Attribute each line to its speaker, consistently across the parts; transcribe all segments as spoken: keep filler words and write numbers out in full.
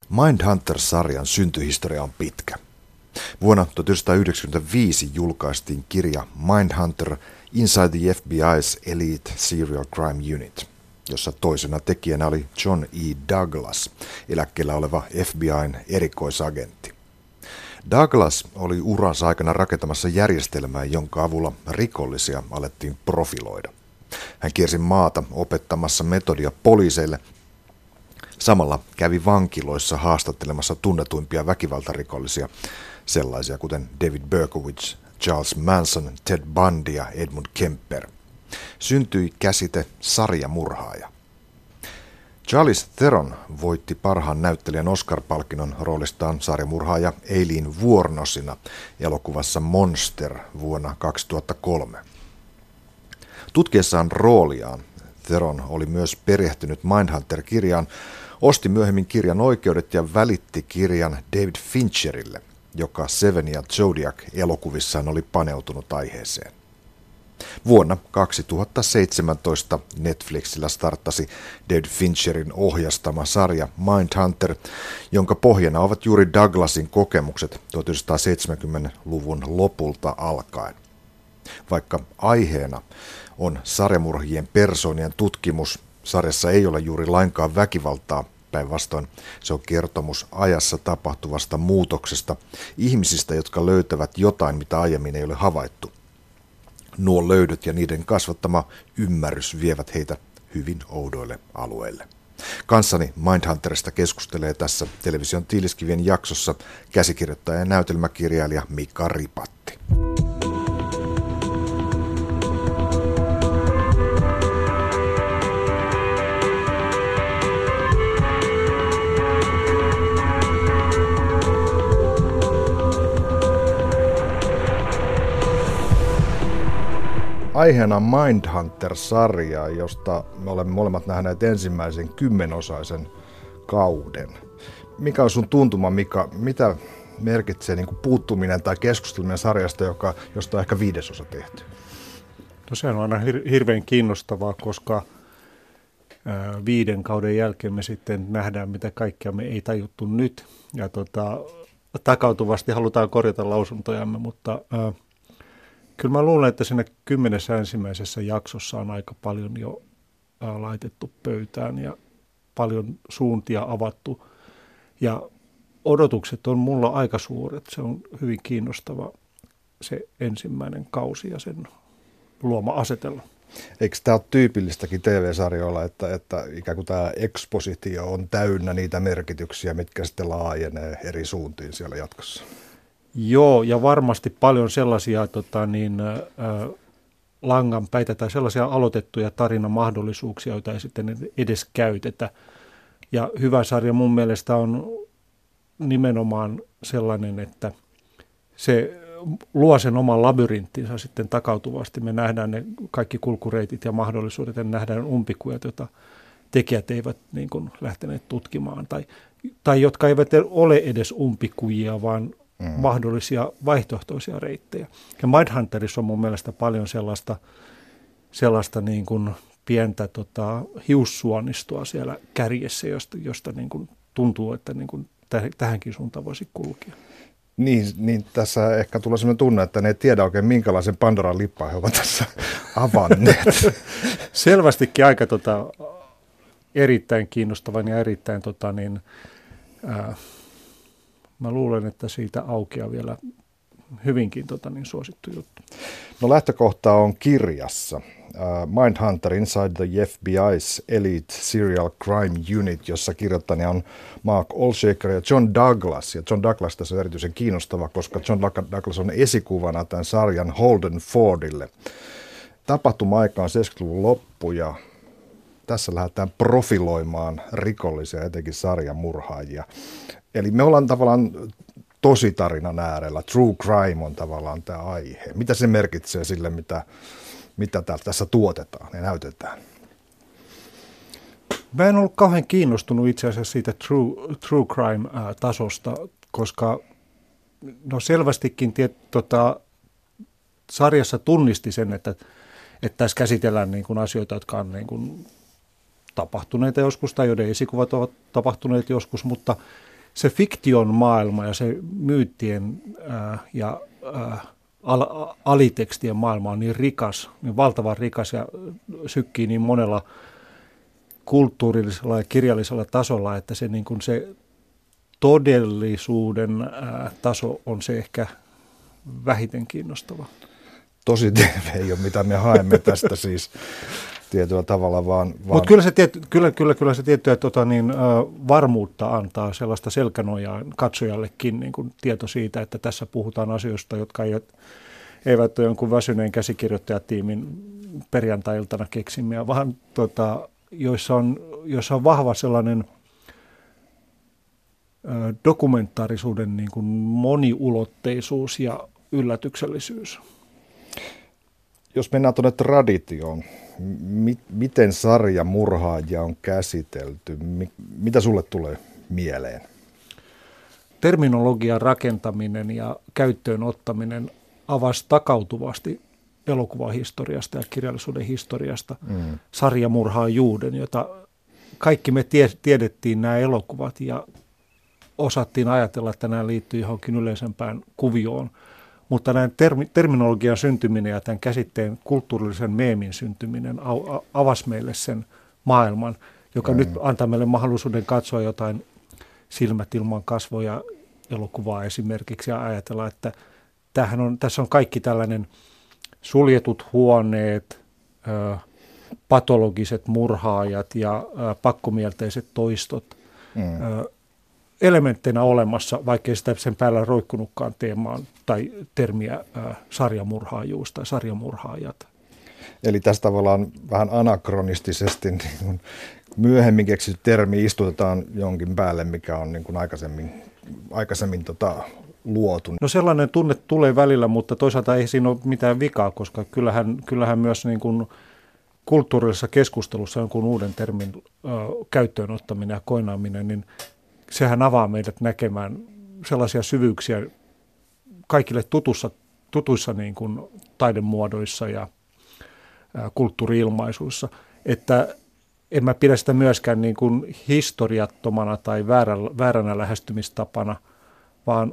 Speaker 1: Mindhunter-sarjan syntyhistoria on pitkä. Vuonna tuhatyhdeksänsataayhdeksänkymmentäviisi julkaistiin kirja Mindhunter Inside the F B I's Elite Serial Crime Unit, jossa toisena tekijänä oli John E. Douglas, eläkkeellä oleva F B I:n erikoisagentti. Douglas oli uransa aikana rakentamassa järjestelmää, jonka avulla rikollisia alettiin profiloida. Hän kiersi maata opettamassa metodia poliiseille. Samalla kävi vankiloissa haastattelemassa tunnetuimpia väkivaltarikollisia, sellaisia kuten David Berkowitz, Charles Manson, Ted Bundy ja Edmund Kemper. Syntyi käsite sarjamurhaaja. Charlize Theron voitti parhaan näyttelijän Oscar-palkinnon roolistaan sarjamurhaaja Eileen Wuornosina elokuvassa Monster vuonna kaksituhattakolme. Tutkiessaan rooliaan Theron oli myös perehtynyt Mindhunter-kirjaan, osti myöhemmin kirjan oikeudet ja välitti kirjan David Fincherille, joka Seven ja Zodiac-elokuvissaan oli paneutunut aiheeseen. Vuonna kaksituhattaseitsemäntoista Netflixillä starttasi David Fincherin ohjastama sarja Mindhunter, jonka pohjana ovat juuri Douglasin kokemukset tuhatyhdeksänsataaseitsemänkymmentäluvun lopulta alkaen. Vaikka aiheena on sarjamurhien persoonien tutkimus, sarjassa ei ole juuri lainkaan väkivaltaa. Päinvastoin se on kertomus ajassa tapahtuvasta muutoksesta, ihmisistä, jotka löytävät jotain, mitä aiemmin ei ole havaittu. Nuo löydöt ja niiden kasvattama ymmärrys vievät heitä hyvin oudoille alueille. Kanssani Mindhunterista keskustelee tässä television Tiiliskivien jaksossa käsikirjoittaja ja näytelmäkirjailija Mika Ripatti. Aiheena Mindhunter-sarja, josta me olemme molemmat nähneet ensimmäisen kymmenosaisen kauden. Mikä on sun tuntuma, Mika, mitä merkitsee niin kuin puuttuminen tai keskusteleminen sarjasta, joka, josta on ehkä viidesosa tehty?
Speaker 2: No se on aina hir- hirveän kiinnostavaa, koska ää, viiden kauden jälkeen me sitten nähdään, mitä kaikkea me ei tajuttu nyt. Ja tota, takautuvasti halutaan korjata lausuntojamme, mutta ää, kyllä mä luulen, että siinä kymmenessä ensimmäisessä jaksossa on aika paljon jo ää, laitettu pöytään ja paljon suuntia avattu. Ja odotukset on mulla aika suuret. Se on hyvin kiinnostava se ensimmäinen kausi ja sen luoma asetelma.
Speaker 1: Eikö tämä ole tyypillistäkin T V-sarjoilla, että, että ikään kuin tämä ekspositio on täynnä niitä merkityksiä, mitkä sitten laajenee eri suuntiin siellä jatkossa?
Speaker 2: Joo, ja varmasti paljon sellaisia tota, niin, ä, langanpäitä tai sellaisia aloitettuja tarinamahdollisuuksia, joita ei sitten edes käytetä. Ja hyvä sarja mun mielestä on nimenomaan sellainen, että se luo sen oman labyrinttinsä sitten takautuvasti. Me nähdään ne kaikki kulkureitit ja mahdollisuudet ja nähdään umpikujat, joita tekijät eivät niin kuin lähteneet tutkimaan tai, tai jotka eivät ole edes umpikujia, vaan Mm. mahdollisia vaihtoehtoisia reittejä. Ja Mindhunterissa on mun mielestä paljon sellaista, sellaista niin kuin pientä tota, hiussuonistoa siellä kärjessä, josta, josta niin kuin tuntuu, että niin kuin täh- tähänkin suuntaan voisi kulkea.
Speaker 1: Niin, niin tässä ehkä tulee sellainen tunne, että ne ei tiedä oikein minkälaisen Pandoran lippaan he ovat tässä avanneet.
Speaker 2: Selvästikin aika tota, erittäin kiinnostavan ja erittäin tota, niin, ää, mä luulen, että siitä aukeaa vielä hyvinkin tota, niin suosittu juttu.
Speaker 1: No lähtökohta on kirjassa. Uh, Mindhunter Inside the F B I's Elite Serial Crime Unit, jossa kirjoittajana on Mark Olshaker ja John Douglas. Ja John Douglas tässä on erityisen kiinnostava, koska John Douglas on esikuvana tämän sarjan Holden Fordille. Tapahtuma-aika on seitsemänkymmentäluvun loppu ja tässä lähdetään profiloimaan rikollisia, etenkin sarjamurhaajia. Eli me ollaan tavallaan tositarinan äärellä. True crime on tavallaan tämä aihe. Mitä se merkitsee sille, mitä, mitä tässä tuotetaan ja näytetään?
Speaker 2: Mä en ollut kauhean kiinnostunut itse asiassa siitä true, true crime-tasosta, koska no selvästikin tiet, tota, sarjassa tunnisti sen, että, että tässä käsitellään niin kuin asioita, jotka on niin kuin tapahtuneita joskus tai joiden esikuvat ovat tapahtuneet joskus, mutta se fiktion maailma ja se myyttien ää, ja ää, al, alitekstien maailma on niin rikas, niin valtavan rikas ja sykkii niin monella kulttuurillisella ja kirjallisella tasolla, että se, niin kuin se todellisuuden ää, taso on se ehkä vähiten kiinnostava.
Speaker 1: Tosi terve ei ole, mitä me haemme tästä siis tietyllä tavalla, vaan... vaan...
Speaker 2: Mutta kyllä se, tiety, kyllä, kyllä, kyllä se tiettyä tota, niin, ä, varmuutta antaa sellaista selkänojaa katsojallekin niin kuin tieto siitä, että tässä puhutaan asioista, jotka eivät, eivät ole jonkun väsyneen käsikirjoittajatiimin perjantai-iltana keksimiä, vaan tota, joissa, on, joissa on vahva sellainen ä, dokumentaarisuuden niin kuin moniulotteisuus ja yllätyksellisyys.
Speaker 1: Jos mennään tuonne traditioon, mi- miten sarjamurhaajia on käsitelty? Mi- mitä sulle tulee mieleen?
Speaker 2: Terminologian rakentaminen ja käyttöön ottaminen avasi takautuvasti elokuvahistoriasta ja kirjallisuuden historiasta mm. sarjamurhaajuuden, jota kaikki me tie- tiedettiin nämä elokuvat ja osattiin ajatella, että nämä liittyy johonkin yleisempään kuvioon. Mutta näin termi, terminologian syntyminen ja tämän käsitteen kulttuurillisen meemin syntyminen au, avasi meille sen maailman, joka mm. nyt antaa meille mahdollisuuden katsoa jotain silmät ilman kasvoja elokuvaa esimerkiksi ja ajatella, että tämähän on, tässä on kaikki tällainen suljetut huoneet, ö, patologiset murhaajat ja ö, pakkomielteiset toistot mm. ö, elementteinä olemassa, vaikkei sitä sen päällä roikkunutkaan teemaan tai termiä ä, sarjamurhaajuus tai sarjamurhaajat.
Speaker 1: Eli tässä tavallaan vähän anakronistisesti niin myöhemmin keksitty termi istutetaan jonkin päälle, mikä on niin kuin aikaisemmin, aikaisemmin tota, luotu.
Speaker 2: No sellainen tunne tulee välillä, mutta toisaalta ei siinä ole mitään vikaa, koska kyllähän, kyllähän myös niin kuin kulttuurillisessa keskustelussa jonkun uuden termin ä, käyttöön ottaminen ja koinaaminen, niin sehän avaa meidät näkemään sellaisia syvyyksiä kaikille tutussa, tutuissa niin kuin taidemuodoissa ja ää, kulttuuri-ilmaisuissa, että en mä pidä sitä myöskään niin kuin historiattomana tai väärä, vääränä lähestymistapana, vaan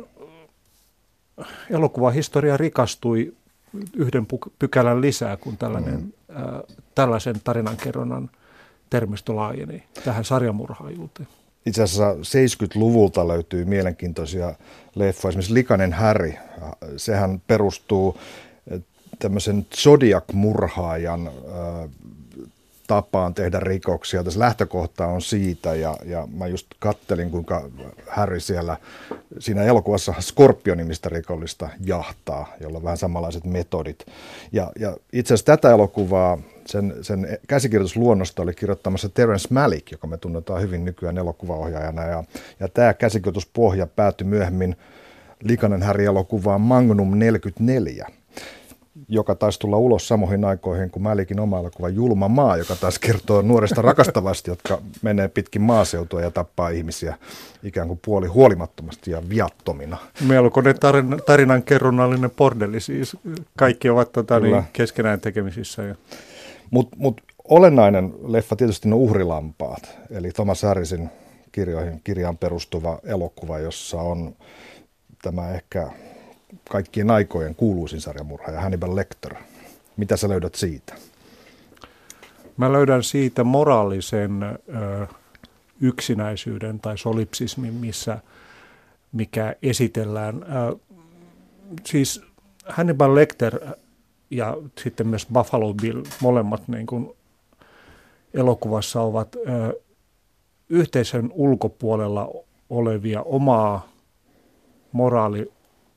Speaker 2: elokuvahistoria rikastui yhden pykälän lisää, kun tällainen, mm. ää, tällaisen tarinankerronnan termistö laajeni tähän sarjamurhaajuuteen.
Speaker 1: Itse asiassa seitsemänkymmentäluvulta löytyy mielenkiintoisia leffoja. Esimerkiksi Likainen Harry, sehän perustuu tämmöisen Zodiac-murhaajan äh, tapaan tehdä rikoksia. Tässä lähtökohta on siitä, ja, ja mä just kattelin, kuinka Harry siellä siinä elokuvassa Scorpio-nimistä rikollista jahtaa, jolla on vähän samanlaiset metodit. Ja, ja itse asiassa tätä elokuvaa, sen, sen käsikirjoitusluonnosta oli kirjoittamassa Terence Malick, joka me tunnetaan hyvin nykyään elokuvaohjaajana, ja, ja tämä käsikirjoituspohja päätyi myöhemmin Likainen Harry-elokuvaan Magnum neljäkymmentäneljä, joka taisi tulla ulos samoihin aikoihin kuin Malickin oma elokuva Julma maa, joka taas kertoo nuorista rakastavasti, jotka menee pitkin maaseutua ja tappaa ihmisiä ikään kuin puoli huolimattomasti ja viattomina.
Speaker 2: Melkoinen tarin, tarinan kerronnallinen bordelli siis. Kaikki ovat tota, niin, keskenään tekemisissä. Ja...
Speaker 1: Mutta mut olennainen leffa tietysti ne uhrilampaat, eli Thomas Harrisin kirjoihin, kirjaan perustuva elokuva, jossa on tämä ehkä kaikkien aikojen kuuluisin sarjamurhaaja Hannibal Lecter. Mitä sä löydät siitä?
Speaker 2: Mä löydän siitä moraalisen ö, yksinäisyyden tai solipsismin, missä, mikä esitellään. Ö, siis Hannibal Lecter ja sitten myös Buffalo Bill, molemmat niin kuin elokuvassa ovat ö, yhteisön ulkopuolella olevia omaa moraali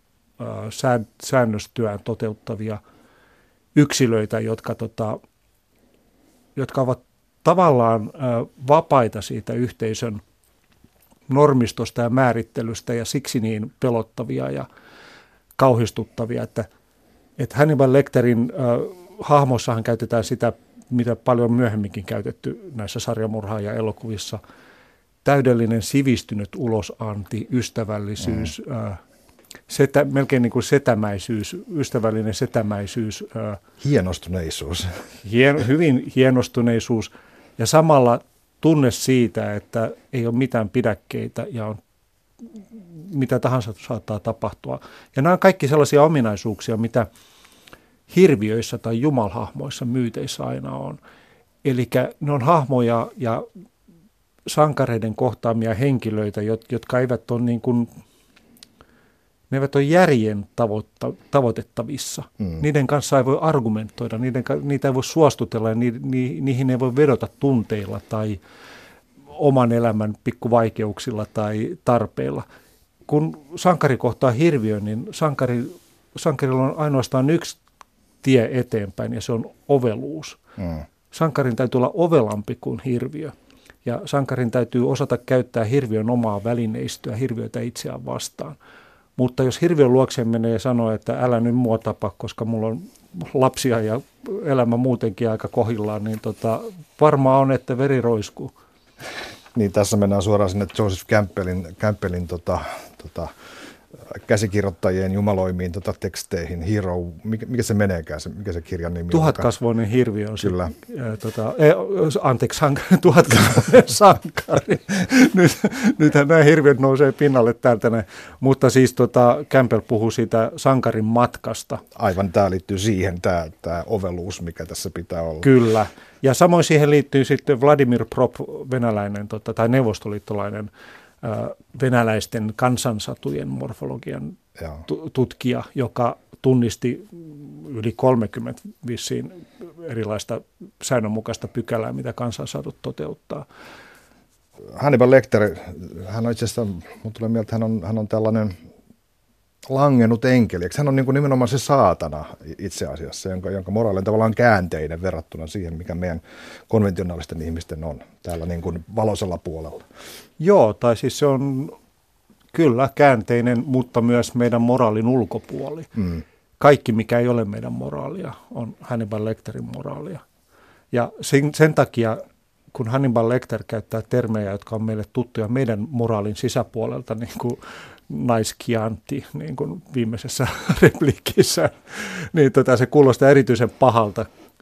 Speaker 2: säännöstyään toteuttavia yksilöitä, jotka, tota, jotka ovat tavallaan ä, vapaita siitä yhteisön normistosta ja määrittelystä ja siksi niin pelottavia ja kauhistuttavia, että, että Hannibal Lecterin ä, hahmossahan käytetään sitä, mitä paljon myöhemminkin käytetty näissä sarjamurhaaja-elokuvissa, täydellinen sivistynyt ulosanti, ystävällisyys, mm. ä, Setä, melkein niin kuin setämäisyys, ystävällinen setämäisyys.
Speaker 1: Hienostuneisuus.
Speaker 2: Hien, hyvin hienostuneisuus ja samalla tunne siitä, että ei ole mitään pidäkkeitä ja on mitä tahansa saattaa tapahtua. Ja nämä on kaikki sellaisia ominaisuuksia, mitä hirviöissä tai jumalhahmoissa, myyteissä aina on. Eli ne on hahmoja ja sankareiden kohtaamia henkilöitä, jotka eivät ole, niin kuin, ne eivät ole järjen tavoitta, tavoitettavissa. Mm. Niiden kanssa ei voi argumentoida, niiden, niitä ei voi suostutella ja ni, ni, niihin ei voi vedota tunteilla tai oman elämän pikkuvaikeuksilla tai tarpeilla. Kun sankari kohtaa hirviön, niin sankari, sankarilla on ainoastaan yksi tie eteenpäin ja se on oveluus. Mm. Sankarin täytyy olla ovelampi kuin hirviö. Ja sankarin täytyy osata käyttää hirviön omaa välineistöä hirviötä itseään vastaan. Mutta jos hirviön luokseen menee ja sanoo, että älä nyt mua tapa, koska mulla on lapsia ja elämä muutenkin aika kohillaan, niin tota, varmaan on, että veri roiskuu.
Speaker 1: Niin, tässä mennään suoraan sinne Joseph Campbellin, Campbellin tota, tota, käsikirjoittajien jumaloimiin tota, teksteihin. Hero, mikä, mikä se meneekään, se, mikä se kirjan nimi on?
Speaker 2: Tuhatkasvoinen hirviö on Kyllä. se. Ää, tota, e, anteeksi, sankari, tuhatkasvoinen sankari. Nyt, nythän nämä hirviöt nousee pinnalle täältä. Ne. Mutta siis tota, Campbell puhuu siitä sankarin matkasta.
Speaker 1: Aivan, tämä liittyy siihen, tämä, tämä oveluus, mikä tässä pitää olla.
Speaker 2: Kyllä. Ja samoin siihen liittyy sitten Vladimir Prop, venäläinen tota, tai neuvostoliittolainen venäläisten kansansatujen morfologian tu- tutkija, joka tunnisti yli kolmekymmentä vissiin erilaista säännönmukaista pykälää, mitä kansansatut toteuttaa.
Speaker 1: Hannibal Lecter, hän on itse asiassa, mun tulee mieltä, hän on, hän on tällainen langennut enkeli. Eikö hän on niin kuin nimenomaan se saatana itse asiassa, jonka, jonka moraali on tavallaan käänteinen verrattuna siihen, mikä meidän konventionaalisten ihmisten on täällä niin kuin valoisella puolella.
Speaker 2: Joo, tai siis se on kyllä käänteinen, mutta myös meidän moraalin ulkopuoli. Mm. Kaikki, mikä ei ole meidän moraalia, on Hannibal Lecterin moraalia. Ja sen, sen takia, kun Hannibal Lecter käyttää termejä, jotka on meille tuttuja meidän moraalin sisäpuolelta, niin kuin naiskiantti, niin kuin viimeisessä repliikissä, niin tota, se kuulostaa erityisen pahalta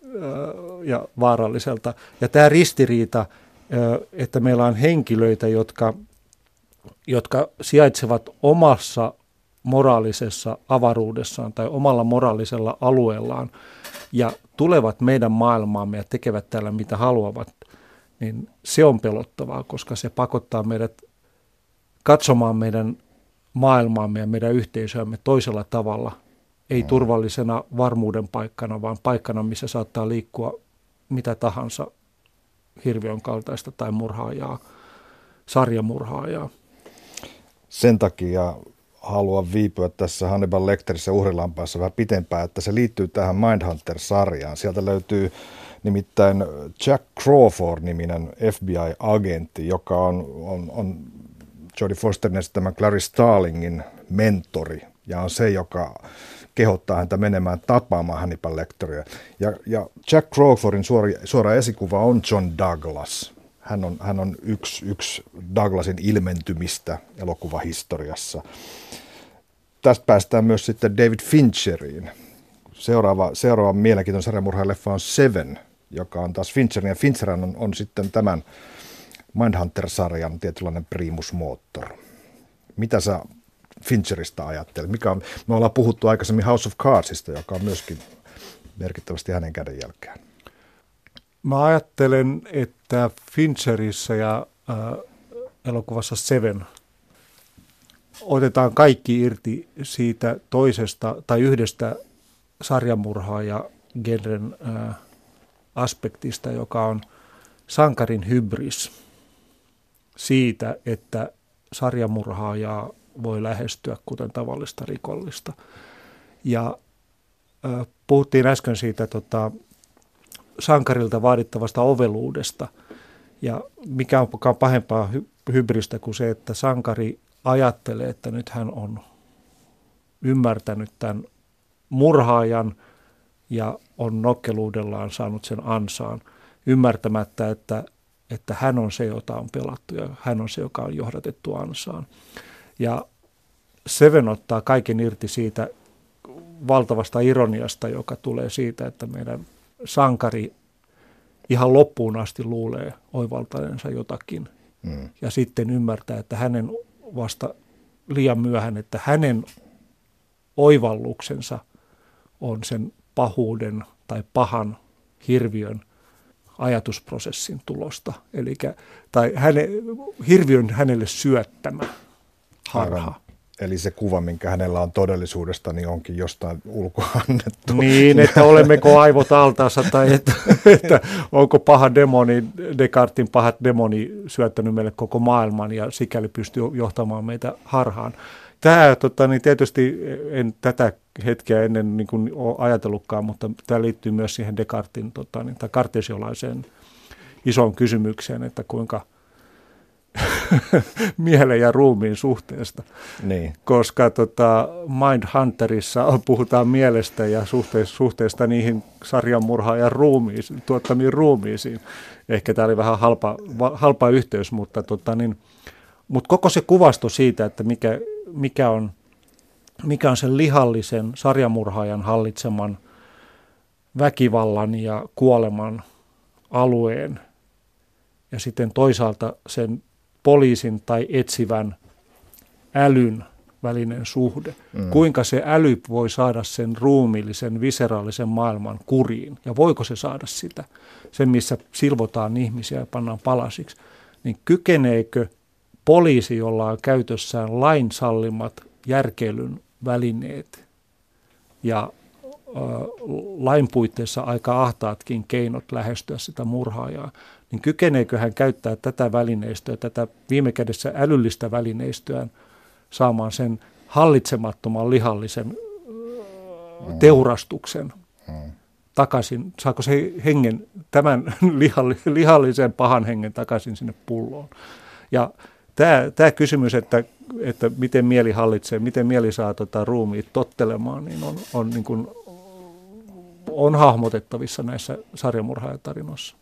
Speaker 2: ja vaaralliselta. Ja tämä ristiriita, että meillä on henkilöitä, jotka, jotka sijaitsevat omassa moraalisessa avaruudessaan tai omalla moraalisella alueellaan ja tulevat meidän maailmaamme ja tekevät täällä mitä haluavat, niin se on pelottavaa, koska se pakottaa meidät katsomaan meidän maailmaamme ja meidän yhteisöämme toisella tavalla, ei turvallisena varmuuden paikkana, vaan paikkana, missä saattaa liikkua mitä tahansa hirviön kaltaista tai murhaajaa, sarjamurhaajaa.
Speaker 1: Sen takia haluan viipyä tässä Hannibal Lecterissä uhrilampaassa vähän pitempään, että se liittyy tähän Mindhunter-sarjaan. Sieltä löytyy nimittäin Jack Crawford-niminen F B I-agentti, joka on, on, on Jodie Fosterin esittämän Clarice Starlingin mentori ja on se, joka kehottaa häntä menemään tapaamaan Hannibal Lecteria. Ja, ja Jack Crawfordin suora, suora esikuva on John Douglas. Hän on, hän on yksi, yksi Douglasin ilmentymistä elokuvahistoriassa. Tästä päästään myös sitten David Fincheriin. Seuraava, seuraava mielenkiintoinen sarjamurhaajaleffa on Seven, joka on taas Fincherin. Ja Fincher on, on sitten tämän Mindhunter-sarjan tietynlainen primus motor. Mitä sä Fincheristä ajattelet? Mikä on, me ollaan puhuttu aikaisemmin House of Cardsista, joka on myöskin merkittävästi hänen kädenjälkeen.
Speaker 2: Mä ajattelen, että Fincherissä ja äh, elokuvassa Seven otetaan kaikki irti siitä toisesta tai yhdestä sarjamurhaaja-genren äh, aspektista, joka on sankarin hybris siitä, että sarjamurhaajaa voi lähestyä kuten tavallista rikollista. Ja äh, puhuttiin äsken siitä tota, sankarilta vaadittavasta oveluudesta. Ja mikä on pahempaa hy- hybristä kuin se, että sankari ajattelee, että nyt hän on ymmärtänyt tämän murhaajan ja on nokkeluudellaan saanut sen ansaan, ymmärtämättä, että, että hän on se, jota on pelattu ja hän on se, joka on johdatettu ansaan. Ja Seven ottaa kaiken irti siitä valtavasta ironiasta, joka tulee siitä, että meidän sankari ihan loppuun asti luulee oivaltaneensa jotakin mm. ja sitten ymmärtää, että hänen vasta liian myöhään, että hänen oivalluksensa on sen pahuuden tai pahan hirviön ajatusprosessin tulosta. Elikkä, tai häne, hirviön hänelle syöttämä harha.
Speaker 1: Aivan. Eli se kuva, minkä hänellä on todellisuudesta, niin onkin jostain ulkoa annettu.
Speaker 2: Niin, että olemmeko aivot altaassa tai että, että onko paha demoni, Descartesin pahat demoni syöttänyt meille koko maailman ja sikäli pystyy johtamaan meitä harhaan. Tämä tota, niin tietysti en tätä hetkeä ennen niin kuin ole ajatellutkaan, mutta tämä liittyy myös siihen Descartesin tota, niin, tai kartesiolaiseen isoon kysymykseen, että kuinka mielen ja ruumiin suhteesta.
Speaker 1: Niin.
Speaker 2: Koska tota, Mindhunterissa puhutaan mielestä ja suhteesta, suhteesta niihin sarjanmurhaajan ruumiisiin, tuottamiin ruumiisiin. Ehkä tämä oli vähän halpa, halpa yhteys, mutta, tota, niin, mutta koko se kuvasto siitä, että mikä, mikä, on, mikä on sen lihallisen sarjamurhaajan hallitseman väkivallan ja kuoleman alueen ja sitten toisaalta sen poliisin tai etsivän älyn välinen suhde. Mm. Kuinka se äly voi saada sen ruumiillisen, viseraalisen maailman kuriin, ja voiko se saada sitä, sen missä silvotaan ihmisiä ja pannaan palasiksi, niin kykeneekö poliisi, jolla on käytössään lain sallimat järkeilyn välineet ja ö, lain puitteissa aika ahtaatkin keinot lähestyä sitä murhaajaa, niin kykeneekö hän käyttää tätä välineistöä, tätä viime kädessä älyllistä välineistöään saamaan sen hallitsemattoman lihallisen teurastuksen takaisin, saako se hengen, tämän lihallisen pahan hengen takaisin sinne pulloon. Ja tämä, tämä kysymys, että, että miten mieli hallitsee, miten mieli saa tota ruumiit tottelemaan, niin on, on, niin kuin, on hahmotettavissa näissä sarjamurhaajatarinoissa.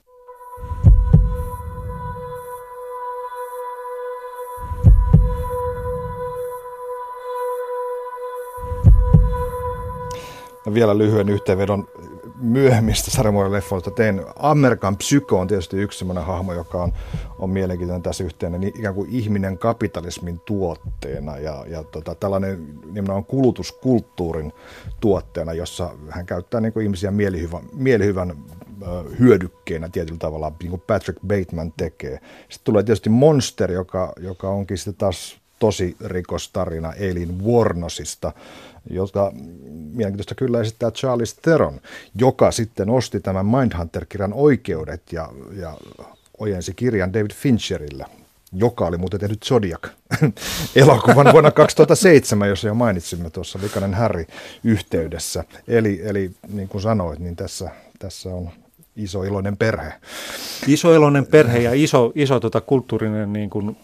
Speaker 1: Vielä lyhyen yhteenvedon myöhemmistä sarjamurhaleffoista tein. American Psycho on tietysti yksi sellainen hahmo, joka on, on mielenkiintoinen tässä yhteen, niin ikään kuin ihminen kapitalismin tuotteena ja, ja tota, tällainen nimenomaan kulutuskulttuurin tuotteena, jossa hän käyttää niin kuin ihmisiä mielihyvän, mielihyvän ö, hyödykkeenä tietyllä tavalla, niin kuin Patrick Bateman tekee. Sitten tulee tietysti Monster, joka, joka onkin sitten taas tosi rikostarina Eileen Wuornosista, jota mielenkiintoista kyllä esittää Charlize Theron, joka sitten osti tämän Mindhunter-kirjan oikeudet ja, ja ojensi kirjan David Fincherille, joka oli muuten tehnyt Zodiac-elokuvan vuonna kaksituhattaseitsemän, jossa jo mainitsimme tuossa Likainen Harry yhteydessä. Eli, eli niin kuin sanoit, niin tässä, tässä on iso iloinen perhe.
Speaker 2: Iso iloinen perhe ja iso, iso tota kulttuurinen, niin kuin,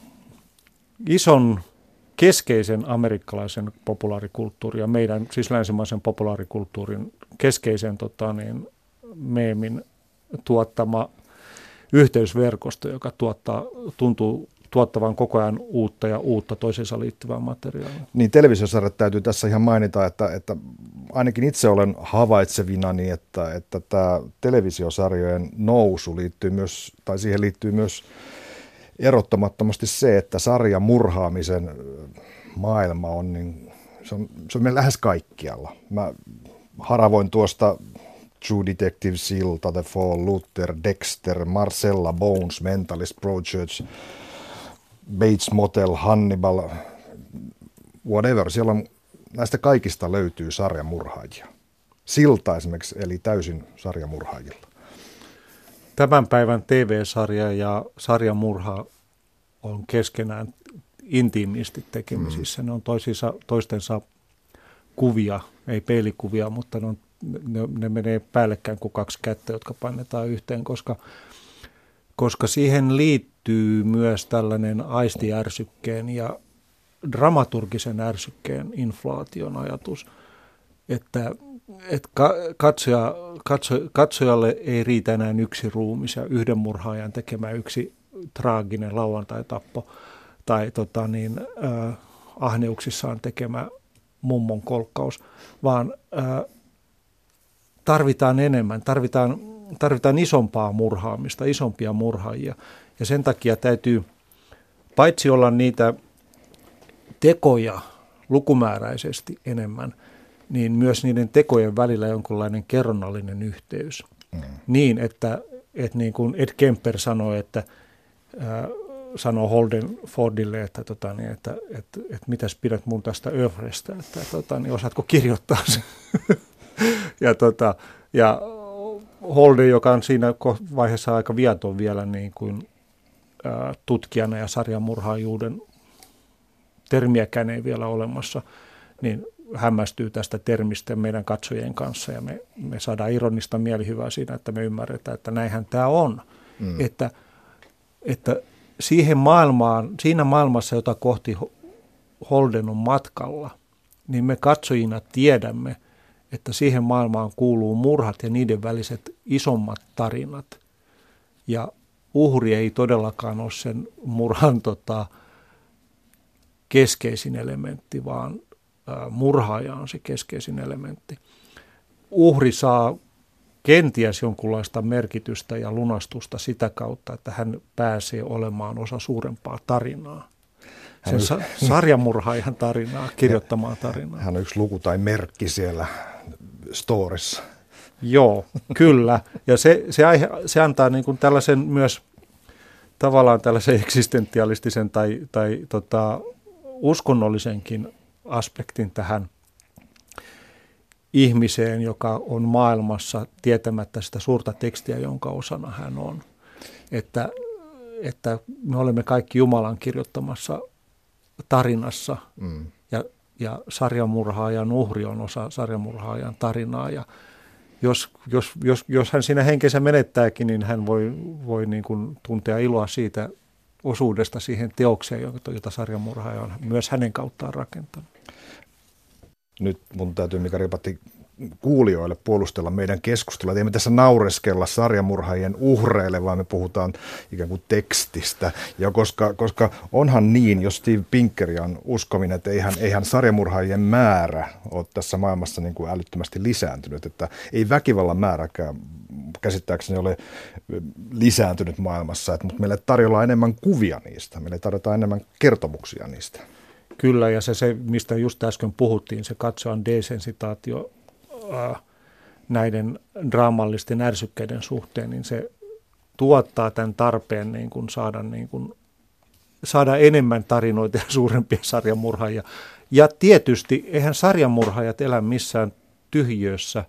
Speaker 2: ison keskeisen amerikkalaisen populaarikulttuurin ja meidän, siis länsimaisen populaarikulttuurin keskeisen tota, niin, meemin tuottama yhteysverkosto, joka tuottaa, tuntuu tuottavan koko ajan uutta ja uutta toisiinsa liittyvää materiaalia.
Speaker 1: Niin, televisiosarjat täytyy tässä ihan mainita, että, että ainakin itse olen havaitsevinani, että, että tämä televisiosarjojen nousu liittyy myös, tai siihen liittyy myös erottamattomasti se, että sarjamurhaamisen maailma on, niin, se on, se on lähes kaikkialla. Mä haravoin tuosta True Detective, Silta, The Fall, Luther, Dexter, Marcella, Bones, Mentalist, Broadchurch, Bates Motel, Hannibal, whatever. Siellä on, näistä kaikista löytyy sarjamurhaajia. Silta esimerkiksi, eli täysin sarjamurhaajilla. Tämän
Speaker 2: päivän T V-sarja ja sarjamurha on keskenään intiimisti tekemisissä. Mm. Ne on toisiinsa, toistensa kuvia, ei peilikuvia, mutta ne, on, ne, ne menee päällekkäin kuin kaksi kättä, jotka painetaan yhteen, koska, koska siihen liittyy myös tällainen aistiärsykkeen ja dramaturgisen ärsykkeen inflaation ajatus, että että katsoja, katso, katsojalle ei riitä enää yksi ruumis ja yhden murhaajan tekemä yksi traaginen lauantai-tappo tai tota niin, äh, ahneuksissaan tekemä mummon kolkkaus, vaan äh, tarvitaan enemmän, tarvitaan, tarvitaan isompaa murhaamista, isompia murhaajia. Ja sen takia täytyy paitsi olla niitä tekoja lukumääräisesti enemmän, niin myös niiden tekojen välillä jonkunlainen kerronnallinen yhteys. Mm. Niin, että, että niin kuin Ed Kemper sanoi, että äh, sanoo Holden Fordille, että, tota, niin, että, että, että mitäs pidät mun tästä övrestä, että tota, niin, osaatko kirjoittaa sen. ja, tota, ja Holden, joka on siinä vaiheessa aika viaton vielä niin kuin, ää, tutkijana ja sarjamurhaajuuden termiäkään ei vielä olemassa, niin hämmästyy tästä termistä meidän katsojien kanssa ja me, me saadaan ironista mielihyvää siinä, että me ymmärretään, että näinhän tämä on. Mm. Että, että siihen maailmaan, siinä maailmassa, jota kohti Holden on matkalla, niin me katsojina tiedämme, että siihen maailmaan kuuluu murhat ja niiden väliset isommat tarinat. Ja uhri ei todellakaan ole sen murhan tota, keskeisin elementti, vaan ä, murhaaja on se keskeisin elementti. Uhri saa kenties jonkunlaista merkitystä ja lunastusta sitä kautta, että hän pääsee olemaan osa suurempaa tarinaa. Sen sa- sarjamurhaajan tarinaa, kirjoittamaan tarinaa.
Speaker 1: Hän on yksi luku tai merkki siellä storissa.
Speaker 2: Joo, kyllä. Ja se, se, aihe, se antaa niin kuin tällaisen myös tavallaan tällaisen eksistentialistisen tai, tai tota, uskonnollisenkin aspektin tähän ihmiseen, joka on maailmassa tietämättä sitä suurta tekstiä, jonka osana hän on. Että, että me olemme kaikki Jumalan kirjoittamassa tarinassa mm. ja, ja sarjamurhaajan uhri on osa sarjamurhaajan tarinaa. Ja jos, jos, jos, jos hän siinä henkensä menettääkin, niin hän voi, voi niin kuin tuntea iloa siitä osuudesta siihen teokseen, jota sarjamurhaaja on myös hänen kauttaan rakentanut.
Speaker 1: Nyt mun täytyy, Mika Ripatti, kuulijoille puolustella meidän keskustelua. Ei me tässä naureskella sarjamurhaajien uhreille, vaan me puhutaan ikään kuin tekstistä. Ja koska, koska onhan niin, jos Steve Pinker on uskominen, että eihän, eihän sarjamurhaajien määrä ole tässä maailmassa niin kuin älyttömästi lisääntynyt. Että ei väkivallan määräkään käsittääkseni ole lisääntynyt maailmassa, että, mutta meille tarjolla enemmän kuvia niistä. Meille tarjotaan enemmän kertomuksia niistä.
Speaker 2: Kyllä, ja se, se mistä just äsken puhuttiin, se katsojan desensitaatio äh, näiden draamallisten ärsykkeiden suhteen, niin se tuottaa tämän tarpeen niin kuin saada, niin kuin, saada enemmän tarinoita ja suurempia sarjamurhaajia. Ja tietysti eihän sarjamurhaajat elä missään tyhjössä,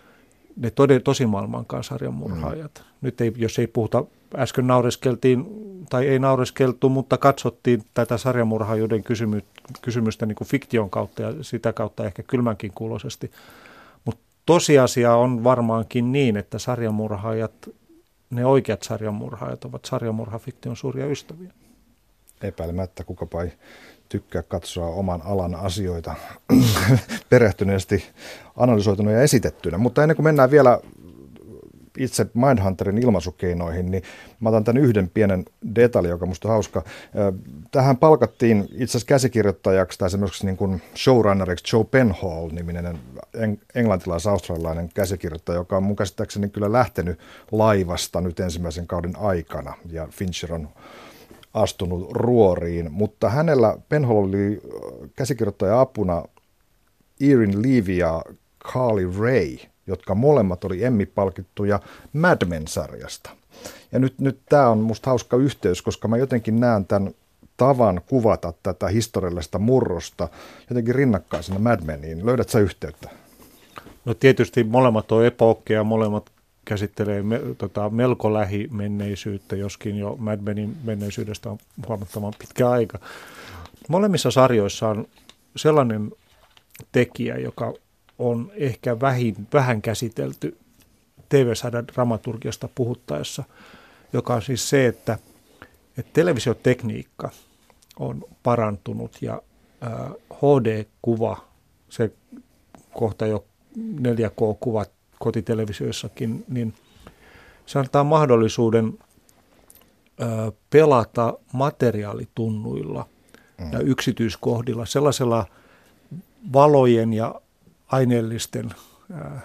Speaker 2: ne tode, tosimaailmankaan sarjamurhaajat. Mm. Nyt ei, jos ei puhuta, äsken naureskeltiin, tai ei naureskeltu, mutta katsottiin tätä sarjamurhaajuuden kysymy, kysymystä niin kuin fiktion kautta ja sitä kautta ehkä kylmänkin kuuloisesti. Mutta tosiasia on varmaankin niin, että sarjamurhaajat, ne oikeat sarjamurhaajat ovat sarjamurhafiktion suuria ystäviä.
Speaker 1: Epäilemättä, kukapa ei tykkää katsoa oman alan asioita perehtyneesti analysoituna ja esitettynä. Mutta ennen kuin mennään vielä itse Mindhunterin ilmaisukeinoihin, niin mä otan tämän yhden pienen detaljin, joka musta on hauska. Tähän palkattiin itse asiassa käsikirjoittajaksi tai semmoiseksi niin kuin showrunneriksi Joe Penhall-niminen englantilais-australialainen käsikirjoittaja, joka on mun käsittääkseni kyllä lähtenyt laivasta nyt ensimmäisen kauden aikana, ja Fincher on astunut ruoriin, mutta hänellä Penhall oli käsikirjoittaja apuna Erin Levy ja Carly Ray, jotka molemmat oli Emmy-palkittuja Mad Men-sarjasta. Ja nyt, nyt tämä on musta hauska yhteys, koska mä jotenkin näen tämän tavan kuvata tätä historiallista murrosta jotenkin rinnakkaisena Mad Meniin. Löydät sä yhteyttä?
Speaker 2: No tietysti molemmat on epookkeja, molemmat käsittelee me, tota, melko lähimenneisyyttä, joskin jo Mad Menin menneisyydestä on huomattavan pitkä aika. Molemmissa sarjoissa on sellainen tekijä, joka on ehkä vähin, vähän käsitelty T V-sarjan dramaturgiasta puhuttaessa, joka on siis se, että, että televisiotekniikka on parantunut ja ää, H D-kuva, se kohta jo neljä K-kuvat kotitelevisioissakin, niin se antaa mahdollisuuden ää, pelata materiaalitunnuilla mm. ja yksityiskohdilla, sellaisella valojen ja aineellisten ää,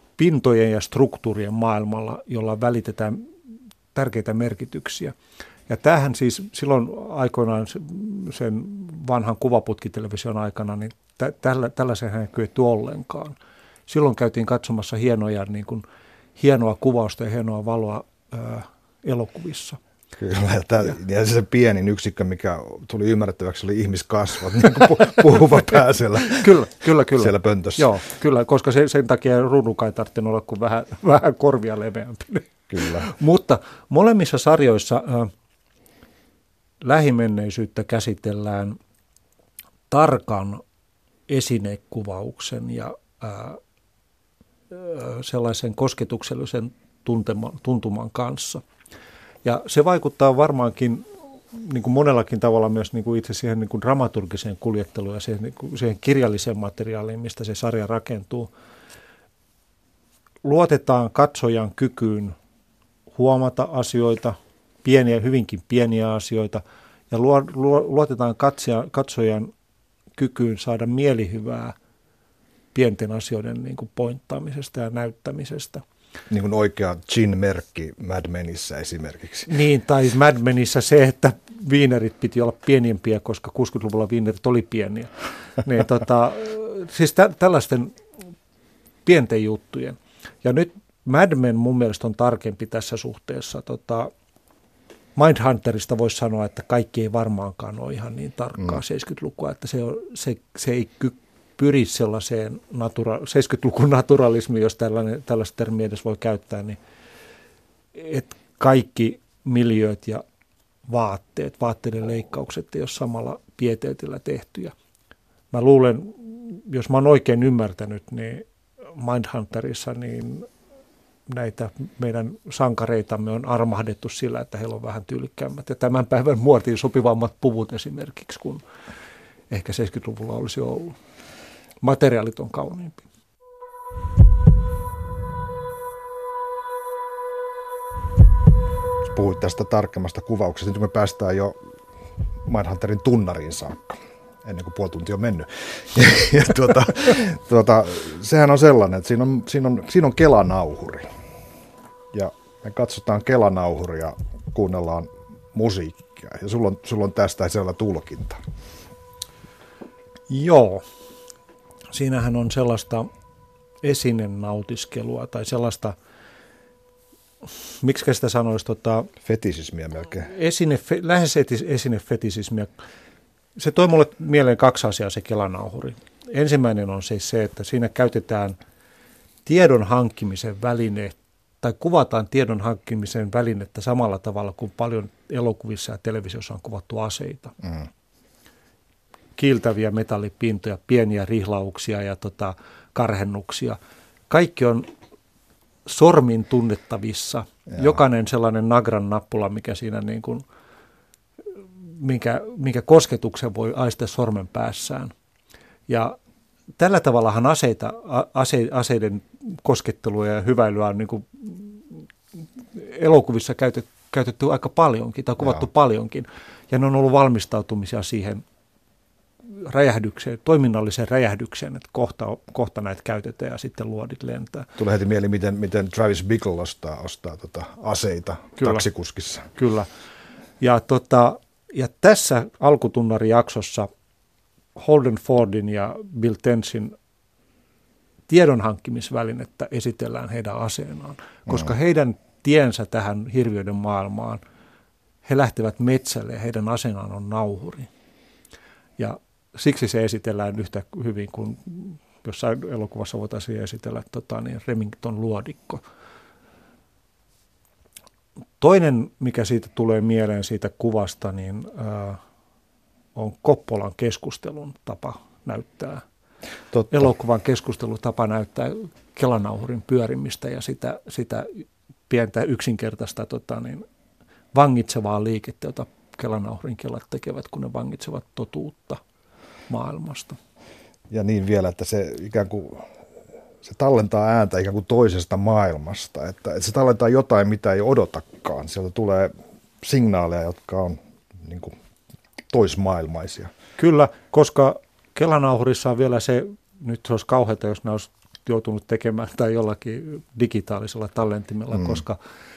Speaker 2: pintojen ja struktuurien maailmalla, jolla välitetään tärkeitä merkityksiä. Ja tämähän siis silloin aikoinaan sen vanhan kuvaputkitelevision aikana, niin tä, tällä, tällaisen ei kyetty ollenkaan. Silloin käytiin katsomassa hienoja, niin kuin, hienoa kuvausta ja hienoa valoa ää, elokuvissa.
Speaker 1: Kyllä, ja, tämä, ja se pienin yksikkö, mikä tuli ymmärrettäväksi, oli ihmiskasvot, niin kuin puhuva pää siellä,
Speaker 2: kyllä, kyllä, kyllä.
Speaker 1: siellä pöntössä.
Speaker 2: Joo, kyllä, koska se, sen takia ruudunkaan ei tarvitse olla kuin vähän, vähän korvia leveämpi.
Speaker 1: Kyllä.
Speaker 2: Mutta molemmissa sarjoissa äh, lähimenneisyyttä käsitellään tarkan esinekuvauksen ja äh, sellaisen kosketuksellisen tunteman, tuntuman kanssa. Ja se vaikuttaa varmaankin niin kuin monellakin tavalla myös niin kuin itse siihen niin kuin dramaturgiseen kuljetteluun ja siihen, niin kuin siihen kirjalliseen materiaaliin, mistä se sarja rakentuu. Luotetaan katsojan kykyyn huomata asioita, pieniä, hyvinkin pieniä asioita, ja luotetaan katsojan, katsojan kykyyn saada mielihyvää pienten asioiden niin kuin pointtaamisesta ja näyttämisestä.
Speaker 1: Niin kuin oikea gin-merkki Mad Menissä esimerkiksi.
Speaker 2: Niin, tai Mad Menissä se, että viinerit piti olla pienimpiä, koska kuusikymmentäluvulla viinerit oli pieniä. Niin, tota, siis tä, tällaisten pienten juttujen. Ja nyt Mad Men mun mielestä on tarkempi tässä suhteessa. Tota, Mindhunterista voisi sanoa, että kaikki ei varmaankaan ole ihan niin tarkkaa mm. seitsemänkymmentälukua, että se, on, se, se ei ky, pyri sellaiseen natura, seitsemänkymmentäluvun naturalismiin, jos tällainen, tällaista termiä edes voi käyttää, niin että kaikki miljööt ja vaatteet, vaatteiden leikkaukset ei ole samalla pieteetillä tehtyjä. Mä luulen, jos mä oon oikein ymmärtänyt, niin Mindhunterissa niin näitä meidän sankareitamme on armahdettu sillä, että heillä on vähän tyylikkäämmät ja tämän päivän muotiin sopivammat puvut esimerkiksi, kun ehkä seitsemänkymmentäluvulla olisi ollut. Materiaalit on kauniimpi.
Speaker 1: Puhuit tästä tarkemmasta kuvauksesta, nyt me päästään jo Mindhunterin tunnariin saakka, ennen kuin puoli tuntia on mennyt. Ja, ja tuota, tuota, sehän on sellainen, että siinä on, siinä on, siinä on kelanauhuri. Ja me katsotaan kelanauhuria, kuunnellaan musiikkia. Ja sulla on, sulla on tästä sellainen tulkinta.
Speaker 2: Joo. Siinähän on sellaista esinenautiskelua tai sellaista, miksi sitä sanoisi? Tota,
Speaker 1: fetisismiä melkein.
Speaker 2: Esine, lähes esinefetisismiä. Se toi mulle mieleen kaksi asiaa, se kelanauhuri. Ensimmäinen on siis se, että siinä käytetään tiedon hankkimisen väline, tai kuvataan tiedon hankkimisen välinettä samalla tavalla kuin paljon elokuvissa ja televisiossa on kuvattu aseita. Mm. Kiiltäviä metallipintoja, pieniä rihlauksia ja tota, karhennuksia. Kaikki on sormin tunnettavissa. Joo. Jokainen sellainen nagran nappula, mikä siinä niin kuin, minkä, minkä kosketuksen voi aistia sormen päässään. Ja tällä tavallahan aseita, ase, aseiden koskettelua ja hyväilyä on niin kuin elokuvissa käytetty, käytetty aika paljonkin tai kuvattu Joo. paljonkin. Ja ne on ollut valmistautumisia siihen räjähdykseen, toiminnalliseen räjähdykseen, että kohta, kohta näitä käytetään ja sitten luodit lentää. Tulee
Speaker 1: heti mieli, miten, miten Travis Bickle ostaa, ostaa tota aseita Kyllä. taksikuskissa.
Speaker 2: Kyllä. Ja, tota, ja tässä alkutunnarijaksossa Holden Fordin ja Bill Tensin tiedonhankkimisvälinettä esitellään heidän aseenaan, koska mm. heidän tiensä tähän hirviöiden maailmaan, he lähtevät metsälle ja heidän aseenaan on nauhuri. Ja siksi se esitellään yhtä hyvin kuin jossain elokuvassa voitaisiin esitellä tota, niin Remington luodikko. Toinen, mikä siitä tulee mieleen siitä kuvasta, niin äh, on Coppolan keskustelun tapa näyttää. Totta. Elokuvan keskustelutapa näyttää kelanauhurin pyörimistä ja sitä, sitä pientä yksinkertaista tota, niin, vangitsevaa liikettä, jota kelanauhurin kelat tekevät, kun ne vangitsevat totuutta maailmasta.
Speaker 1: Ja niin vielä, että se ikään kuin se tallentaa ääntä ikään kuin toisesta maailmasta, että, että se tallentaa jotain, mitä ei odotakaan. Sieltä tulee signaaleja, jotka on niin kuin toismaailmaisia.
Speaker 2: Kyllä, koska kelanauhurissa on vielä se, nyt se olisi kauheata, jos ne olisi joutunut tekemään tai jollakin digitaalisella tallentimella, mm. koska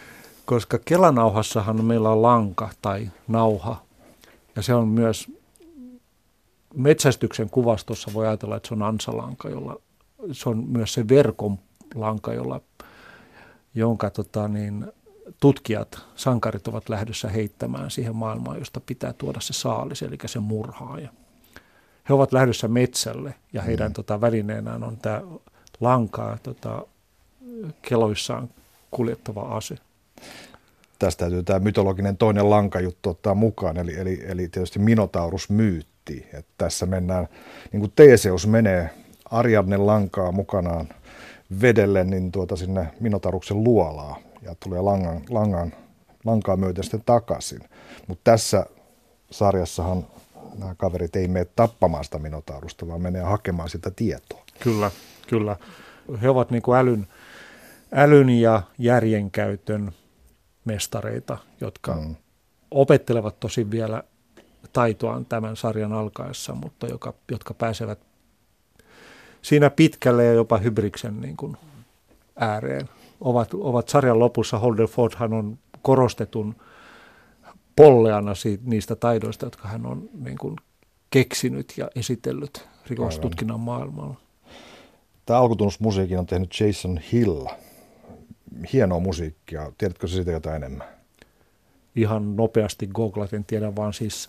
Speaker 2: koska kelanauhassahan meillä on lanka tai nauha, ja se on myös metsästyksen kuvastossa voi ajatella, että se on ansalanka, jolla se on myös se verkon lanka, jolla, jonka tota, niin, tutkijat, sankarit ovat lähdössä heittämään siihen maailmaan, josta pitää tuoda se saalis, eli se murhaaja. He ovat lähdössä metsälle ja heidän mm. tota, välineenään on tämä lankaa tota, keloissaan kuljettava ase.
Speaker 1: Tästä täytyy tämä mytologinen toinen lankajuttu ottaa mukaan, eli, eli, eli tietysti Minotaurus-myytti. Että tässä mennään, niin kuin Teseus menee Ariadnen lankaa mukanaan vedelle, niin tuota sinne Minotauruksen luolaa ja tulee langan, langan, lankaa myöten sitten takaisin. Mutta tässä sarjassahan nämä kaverit ei mene tappamaan sitä Minotaurusta, vaan menee hakemaan sitä tietoa.
Speaker 2: Kyllä, kyllä. He ovat niin kuin älyn, älyn ja järjenkäytön mestareita, jotka mm. opettelevat tosin vielä taitoaan tämän sarjan alkaessa, mutta joka, jotka pääsevät siinä pitkälle ja jopa hybriksen niin kuin ääreen. Ovat, ovat sarjan lopussa, Holden Fordhan on korostetun polleana siitä, niistä taidoista, jotka hän on niin kuin keksinyt ja esitellyt rikostutkinnan maailmalla.
Speaker 1: Tämä alkutunnusmusiikin on tehnyt Jason Hill. Hienoa musiikkia. Tiedätkö siitä jotain enemmän?
Speaker 2: Ihan nopeasti googlaten tiedän vaan siis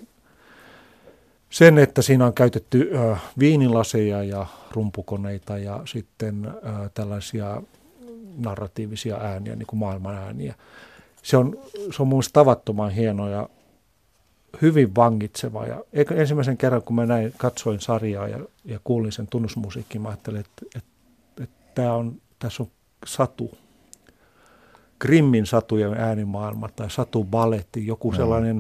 Speaker 2: sen, että siinä on käytetty äh, viinilaseja ja rumpukoneita ja sitten äh, tällaisia narratiivisia ääniä, niin kuin maailman ääniä. Se on, se on mun mielestä tavattoman hieno ja hyvin vangitseva. Ja ensimmäisen kerran, kun mä näin, katsoin sarjaa ja, ja kuulin sen tunnusmusiikkiin, mä ajattelin, että, että, että tämä on, tässä on satu. Grimmin satujen äänimaailma tai satubaletti, joku mm. sellainen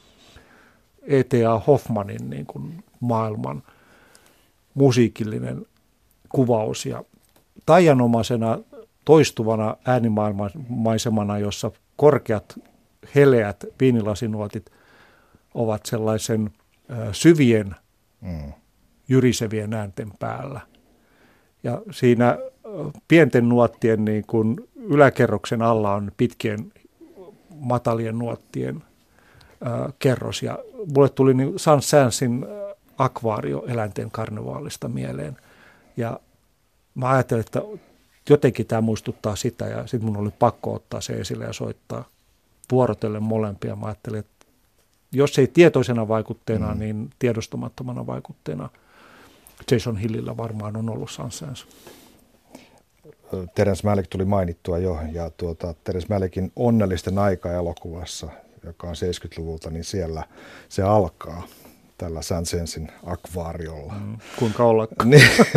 Speaker 2: E T A Hoffmanin niin kuin maailman musiikillinen kuvaus. Ja taianomaisena toistuvana äänimaisemana, jossa korkeat, heleät viinilasinuotit ovat sellaisen ö, syvien, mm. jyrisevien äänten päällä. Ja siinä ö, pienten nuottien niin kuin yläkerroksen alla on pitkien, matalien nuottien ö, kerros. Ja mulle tuli niin Saint-Saënsin akvaario eläinten karnevaalista mieleen. Ja mä ajattelin, että jotenkin tämä muistuttaa sitä, ja sitten mun oli pakko ottaa se esille ja soittaa vuorotellen molempia. Mä ajattelin, että jos ei tietoisena vaikutteena, mm. niin tiedostamattomana vaikutteena Jason Hillillä varmaan on ollut Saint-Saëns.
Speaker 1: Terence Malick tuli mainittua jo, ja tuota, Terence Malickin Onnellisten aika-elokuvassa, joka on seitsemänkymmentäluvulta, niin siellä se alkaa tällä Saint-Saënsin akvaariolla. Mm,
Speaker 2: kuinka ollakaan.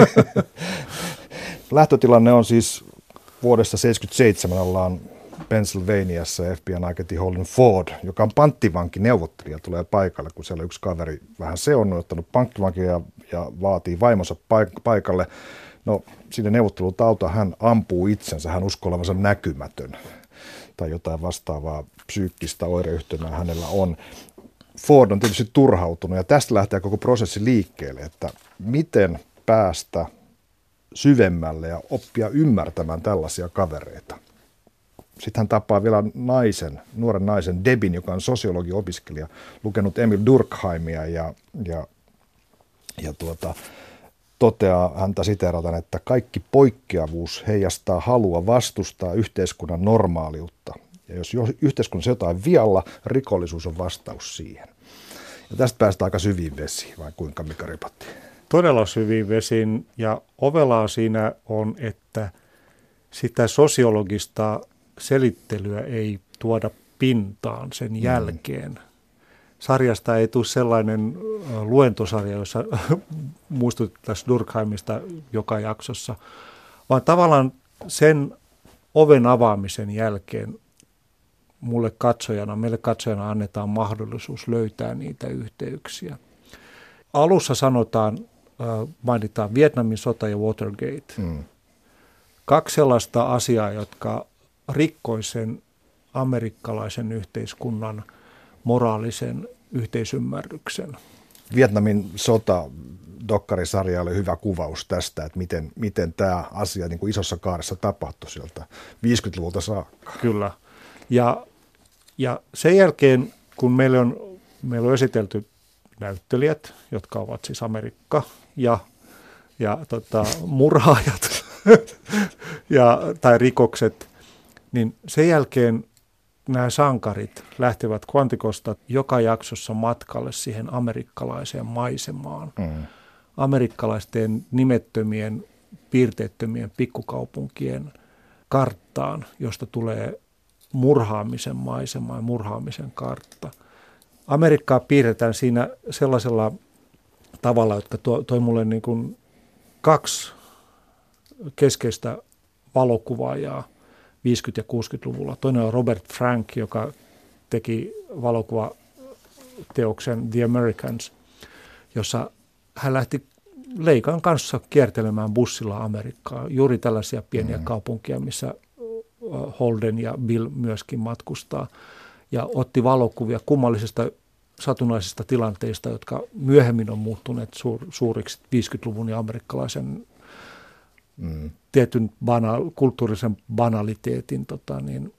Speaker 1: Lähtötilanne on siis vuodessa seitsemänkymmentäseitsemän ollaan Pennsylvaniassa ja F B I-agentti Holden Ford, joka on panttivanki neuvottelija, tulee paikalle, kun siellä yksi kaveri vähän se on ottanut pankkivankia ja, ja vaatii vaimonsa paik- paikalle. No siinä neuvottelutauta hän ampuu itsensä, hän uskoo olevansa näkymätön tai jotain vastaavaa psyykkistä oireyhtymää hänellä on. Ford on tietysti turhautunut ja tästä lähtee koko prosessi liikkeelle, että miten päästä syvemmälle ja oppia ymmärtämään tällaisia kavereita. Sitten hän tapaa vielä naisen, nuoren naisen Debin, joka on sosiologi-opiskelija, lukenut Emil Durkheimia ja, ja, ja tuota, toteaa häntä siteeraten, että kaikki poikkeavuus heijastaa halua vastustaa yhteiskunnan normaaliutta. Ja jos yhteiskunnassa jotain vialla, rikollisuus on vastaus siihen. Ja tästä päästään aika syviin vesiin, vai kuinka, Mika Ripatti?
Speaker 2: Todella syviin vesiin, ja ovelaa siinä on, että sitä sosiologista selittelyä ei tuoda pintaan sen jälkeen. Mm. Sarjasta ei tule sellainen luentosarja, jossa muistutettaisiin Durkheimista joka jaksossa, vaan tavallaan sen oven avaamisen jälkeen mulle katsojana, meille katsojana annetaan mahdollisuus löytää niitä yhteyksiä. Alussa sanotaan, mainitaan Vietnamin sota ja Watergate. Mm. Kaksi sellaista asiaa, jotka rikkoi sen amerikkalaisen yhteiskunnan moraalisen yhteisymmärryksen.
Speaker 1: Vietnamin sota dokkarisarja oli hyvä kuvaus tästä, että miten, miten tämä asia niin kuin isossa kaaressa tapahtui sieltä viisikymmentäluvulta saakka.
Speaker 2: Kyllä. Ja Ja sen jälkeen, kun meille on, meillä on esitelty näyttelijät, jotka ovat siis Amerikka ja, ja tota, murhaajat ja, tai rikokset, niin sen jälkeen nämä sankarit lähtevät Quanticosta joka jaksossa matkalle siihen amerikkalaiseen maisemaan. Mm. Amerikkalaisten nimettömien, piirteettömien pikkukaupunkien karttaan, josta tulee murhaamisen maisema ja murhaamisen kartta. Amerikkaa piirretään siinä sellaisella tavalla, jotka toi, toi mulle niin kuin kaksi keskeistä valokuvaajaa viisikymmentä- ja kuusikymmentäluvulla. Toinen on Robert Frank, joka teki valokuvateoksen The Americans, jossa hän lähti Leikan kanssa kiertelemään bussilla Amerikkaa. Juuri tällaisia pieniä mm. kaupunkia, missä Holden ja Bill myöskin matkustaa. Ja otti valokuvia kummallisista satunnaisista tilanteista, jotka myöhemmin on muuttuneet suur, suuriksi viisikymmentäluvun ja amerikkalaisen mm. tietyn bana, kulttuurisen banaliteetin tota, niin,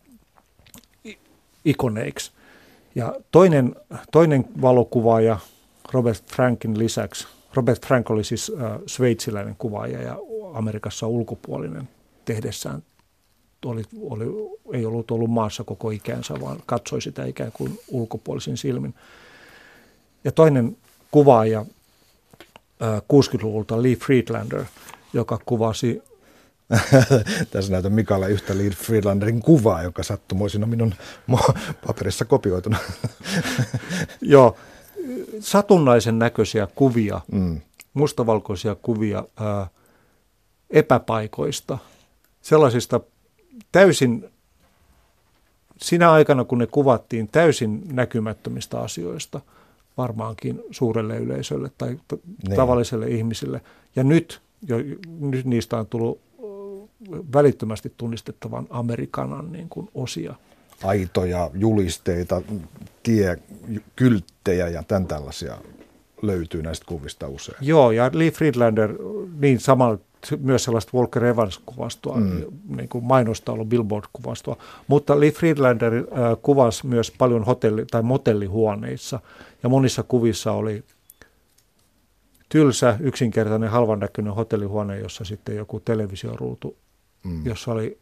Speaker 2: ikoneiksi. Ja toinen, toinen valokuvaaja Robert Frankin lisäksi, Robert Frank oli siis äh, sveitsiläinen kuvaaja ja Amerikassa ulkopuolinen tehdessään. Oli, oli, ei ollut ollut maassa koko ikänsä, vaan katsoi sitä ikään kuin ulkopuolisin silmin. Ja toinen kuvaaja äh, kuusikymmentäluvulta Lee Friedlander, joka kuvasi...
Speaker 1: Tässä näytän Mikalle yhtä Lee Friedlanderin kuvaa, joka sattumoisin on minun paperissa kopioituna.
Speaker 2: Joo, satunnaisen näköisiä kuvia, mm. mustavalkoisia kuvia ää, epäpaikoista, sellaisista täysin, sinä aikana kun ne kuvattiin, täysin näkymättömistä asioista, varmaankin suurelle yleisölle tai t- tavalliselle ihmiselle. Ja nyt, jo, nyt niistä on tullut välittömästi tunnistettavan Amerikanan niin kuin osia.
Speaker 1: Aitoja, julisteita, tiekylttejä ja tämän tällaisia löytyy näistä kuvista usein.
Speaker 2: Joo, ja Lee Friedlander, niin samalla myös sellaista Walker Evans-kuvastoa, mm. niin kuin mainosta ollut Billboard-kuvastoa, mutta Lee Friedlander äh, kuvasi myös paljon hotelli- tai motellihuoneissa, ja monissa kuvissa oli tylsä, yksinkertainen, halvannäköinen hotellihuone, jossa sitten joku televisioruutu, mm. jossa oli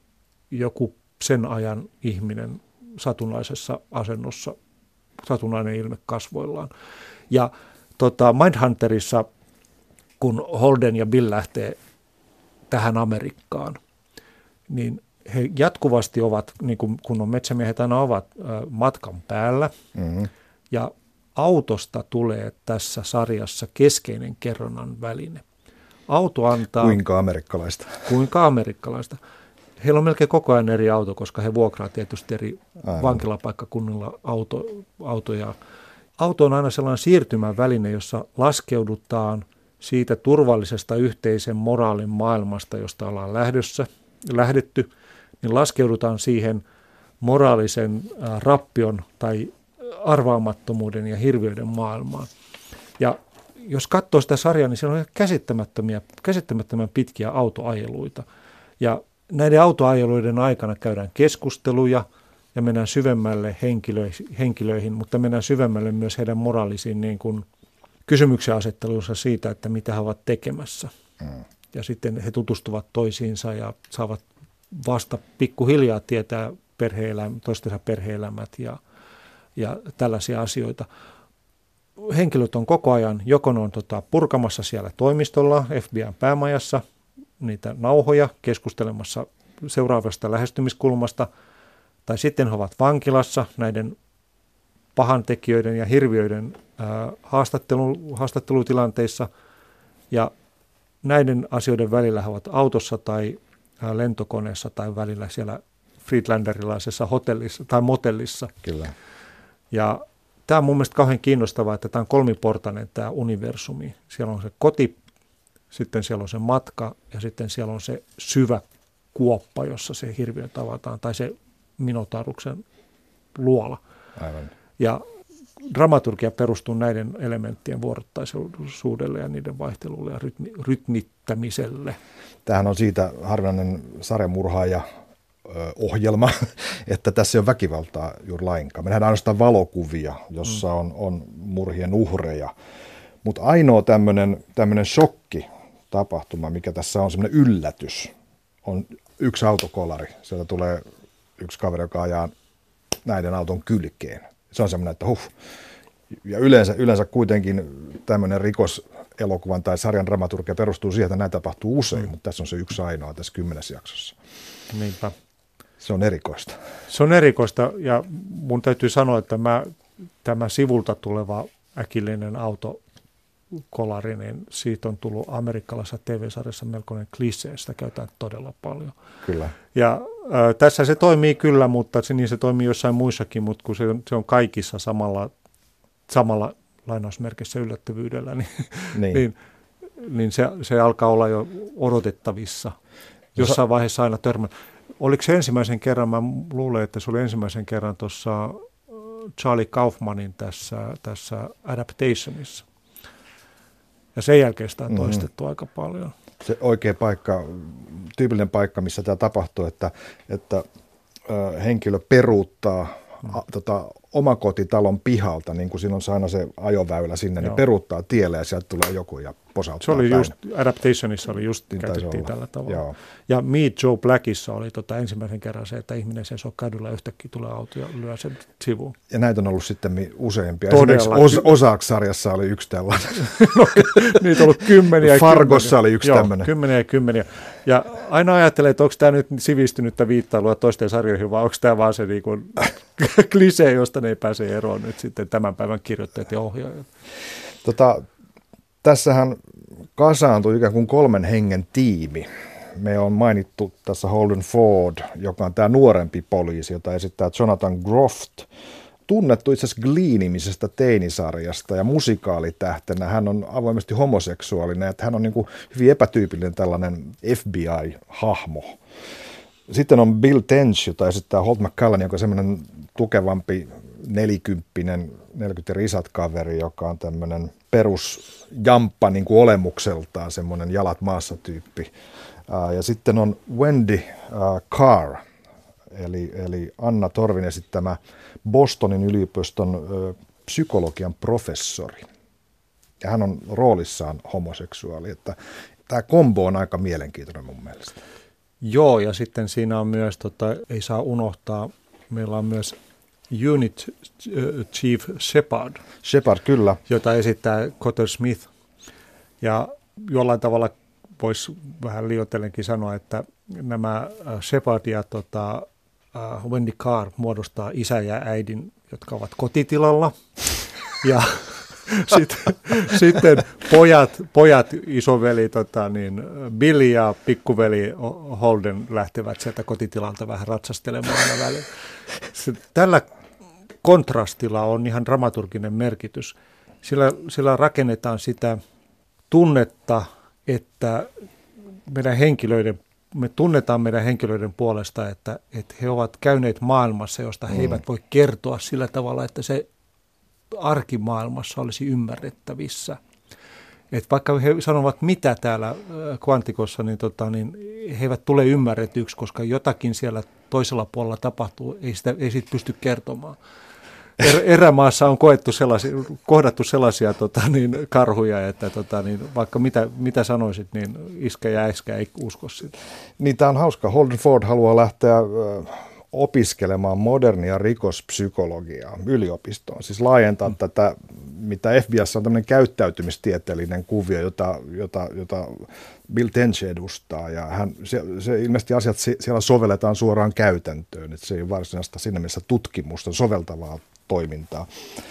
Speaker 2: joku sen ajan ihminen satunnaisessa asennossa, satunnainen ilme kasvoillaan. Ja tota, Mindhunterissa, kun Holden ja Bill lähtee tähän Amerikkaan, niin he jatkuvasti ovat, niin kuin kun on metsämiehet aina ovat, matkan päällä. Mm-hmm. Ja autosta tulee tässä sarjassa keskeinen kerronnan väline. Auto antaa...
Speaker 1: Kuinka amerikkalaista?
Speaker 2: Kuinka amerikkalaista. Heillä on melkein koko ajan eri auto, koska he vuokraa tietysti eri Aivan. vankilapaikkakunnilla auto, autoja. Auto on aina sellainen siirtymän väline, jossa laskeudutaan siitä turvallisesta yhteisen moraalin maailmasta, josta ollaan lähdössä, lähdetty, niin laskeudutaan siihen moraalisen rappion tai arvaamattomuuden ja hirviöiden maailmaan. Ja jos katsoo sitä sarjaa, niin siellä on käsittämättömiä, käsittämättömän pitkiä autoajeluita. Ja näiden autoajeluiden aikana käydään keskusteluja ja mennään syvemmälle henkilöihin, henkilöihin mutta mennään syvemmälle myös heidän moraalisiin niin kuin kysymyksen asettelunsa siitä, että mitä he ovat tekemässä. Mm. Ja sitten he tutustuvat toisiinsa ja saavat vasta pikkuhiljaa tietää perhe-elämä, toistensa perhe-elämät ja, ja tällaisia asioita. Henkilöt on koko ajan, joko on tota, purkamassa siellä toimistolla, F B I:n päämajassa, niitä nauhoja keskustelemassa seuraavasta lähestymiskulmasta, tai sitten he ovat vankilassa näiden pahantekijöiden ja hirviöiden ää, haastattelu, haastattelutilanteissa, ja näiden asioiden välillä he ovat autossa tai ää, lentokoneessa tai välillä siellä Friedlanderilaisessa hotellissa tai motellissa.
Speaker 1: Kyllä.
Speaker 2: Ja tämä on mun mielestä kauhean kiinnostavaa, että tämä on kolmiportainen tämä universumi. Siellä on se koti, sitten siellä on se matka ja sitten siellä on se syvä kuoppa, jossa se hirviö tavataan, tai se Minotauruksen luola.
Speaker 1: Aivan.
Speaker 2: Ja dramaturgia perustuu näiden elementtien vuorottaisuudelle ja niiden vaihtelulle ja rytmi, rytmittämiselle.
Speaker 1: Tämähän on siitä harvinainen sarjamurhaaja ohjelma, että tässä ei ole väkivaltaa juuri lainkaan. Me nähdään ainoastaan valokuvia, jossa on, on murhien uhreja. Mutta ainoa tämmöinen shokki tapahtuma, mikä tässä on semmoinen yllätys, on yksi autokolari. Sieltä tulee yksi kaveri, joka ajaa näiden auton kylkeen. Se on semmoinen, että huh. Ja yleensä, yleensä kuitenkin tämmöinen rikoselokuvan tai sarjan dramaturgia perustuu siihen, että näin tapahtuu usein, mm. mutta tässä on se yksi ainoa tässä kymmenes jaksossa.
Speaker 2: Niinpä.
Speaker 1: Se on erikoista.
Speaker 2: Se on erikoista ja mun täytyy sanoa, että mä, tämä sivulta tuleva äkillinen autokolari, niin siitä on tullut amerikkalaisessa T V-sarjassa melkoinen klisee, sitä käytetään todella paljon.
Speaker 1: Kyllä.
Speaker 2: Ja äh, tässä se toimii kyllä, mutta se, niin se toimii jossain muissakin, mutta kun se on, se on kaikissa samalla, samalla lainausmerkissä yllättävyydellä, niin, niin. niin, niin se, se alkaa olla jo odotettavissa. Jossain vaiheessa aina törmää. Oliko se ensimmäisen kerran, mä luulen, että se oli ensimmäisen kerran tuossa Charlie Kaufmanin tässä, tässä Adaptationissa. Ja sen jälkeen sitä on toistettu mm-hmm. aika paljon.
Speaker 1: Se oikea paikka, tyypillinen paikka, missä tämä tapahtuu, että, että ö, henkilö peruuttaa mm. a, tota, omakotitalon pihalta, niin kuin siinä on aina se ajoväylä sinne, Joo. niin peruuttaa tielle ja sieltä tulee joku ja posauttaa
Speaker 2: Se oli
Speaker 1: päin.
Speaker 2: just, Adaptationissa oli just, niin käytettiin tällä tavalla. Joo. Ja Meet Joe Blackissa oli tota ensimmäisen kerran se, että ihminen seisoo kadulla ja yhtäkkiä tulee auto ja lyö sen sivuun.
Speaker 1: Ja näitä on ollut sitten useampia. Esimerkiksi Os- Ozark-sarjassa oli yksi tällainen.
Speaker 2: No, niitä on ollut kymmeniä ja
Speaker 1: Fargossa
Speaker 2: kymmeniä.
Speaker 1: oli yksi
Speaker 2: Joo,
Speaker 1: tämmöinen.
Speaker 2: kymmeniä ja kymmeniä. Ja aina ajattelee, että onko tämä nyt sivistynyttä viittailua toisten sarjoihin, vai onko tämä vaan se niin kuin klisee, josta ne ei pääse eroon nyt sitten tämän päivän kirjoittajat ja ohjaajat.
Speaker 1: Tota, tässähän kasaantui ikään kuin kolmen hengen tiimi. Me on mainittu tässä Holden Ford, joka on tämä nuorempi poliisi, jota esittää Jonathan Groff. Tunnettu itse asiassa Glee-nimisestä teinisarjasta ja musikaalitähtenä. Hän on avoimesti homoseksuaalinen, että hän on niin kuin hyvin epätyypillinen tällainen F B I-hahmo. Sitten on Bill Tench, jota esittää Holt McCallum, joka on semmoinen tukevampi nelikymppinen, neljäkymmentä risat kaveri, joka on tämmöinen perusjamppa niin kuin olemukseltaan, semmoinen jalat maassa tyyppi. Ja sitten on Wendy Carr, eli, eli Anna Torvin esittämä Bostonin yliopiston psykologian professori. Ja hän on roolissaan homoseksuaali, että tämä kombo on aika mielenkiintoinen mun mielestä.
Speaker 2: Joo, ja sitten siinä on myös, tota, ei saa unohtaa, meillä on myös Unit Chief Shepard.
Speaker 1: Shepard, kyllä.
Speaker 2: Jota esittää Cotter Smith. Ja jollain tavalla voisi vähän liioitellenkin sanoa, että nämä Shepard ja tota, uh, Wendy Carr muodostaa isä ja äidin, jotka ovat kotitilalla. Ja sitten, sitten pojat, pojat isoveli tota, niin Billy ja pikkuveli Holden lähtevät sieltä kotitilalta vähän ratsastelemaan aina välillä. Tällä kontrastilla on ihan dramaturginen merkitys. Sillä, sillä rakennetaan sitä tunnetta, että meidän henkilöiden, me tunnetaan meidän henkilöiden puolesta, että, että he ovat käyneet maailmassa, josta he mm. eivät voi kertoa sillä tavalla, että se arkimaailmassa olisi ymmärrettävissä. Et vaikka he sanovat mitä täällä Quantikossa, niin, tota, niin he eivät tule ymmärretyksi, koska jotakin siellä toisella puolella tapahtuu, ei sitä ei siitä pysty kertomaan. Er, erämaassa on koettu sellaisia, kohdattu sellaisia tota, niin, karhuja, että tota, niin, vaikka mitä, mitä sanoisit, niin iskä ja äiskä ei usko sitä. Niin,
Speaker 1: tämä on hauska. Holden Ford haluaa lähteä äh, opiskelemaan modernia rikospsykologiaa yliopistoon. Siis laajentaa mm. tätä, mitä F B I:ssä on tämmöinen käyttäytymistieteellinen kuvio, jota, jota, jota Bill Tench edustaa. Ja hän, se, se ilmeisesti asiat siellä sovelletaan suoraan käytäntöön, että se ei ole varsinaista siinä mielessä tutkimusta, soveltavaa toimintaa.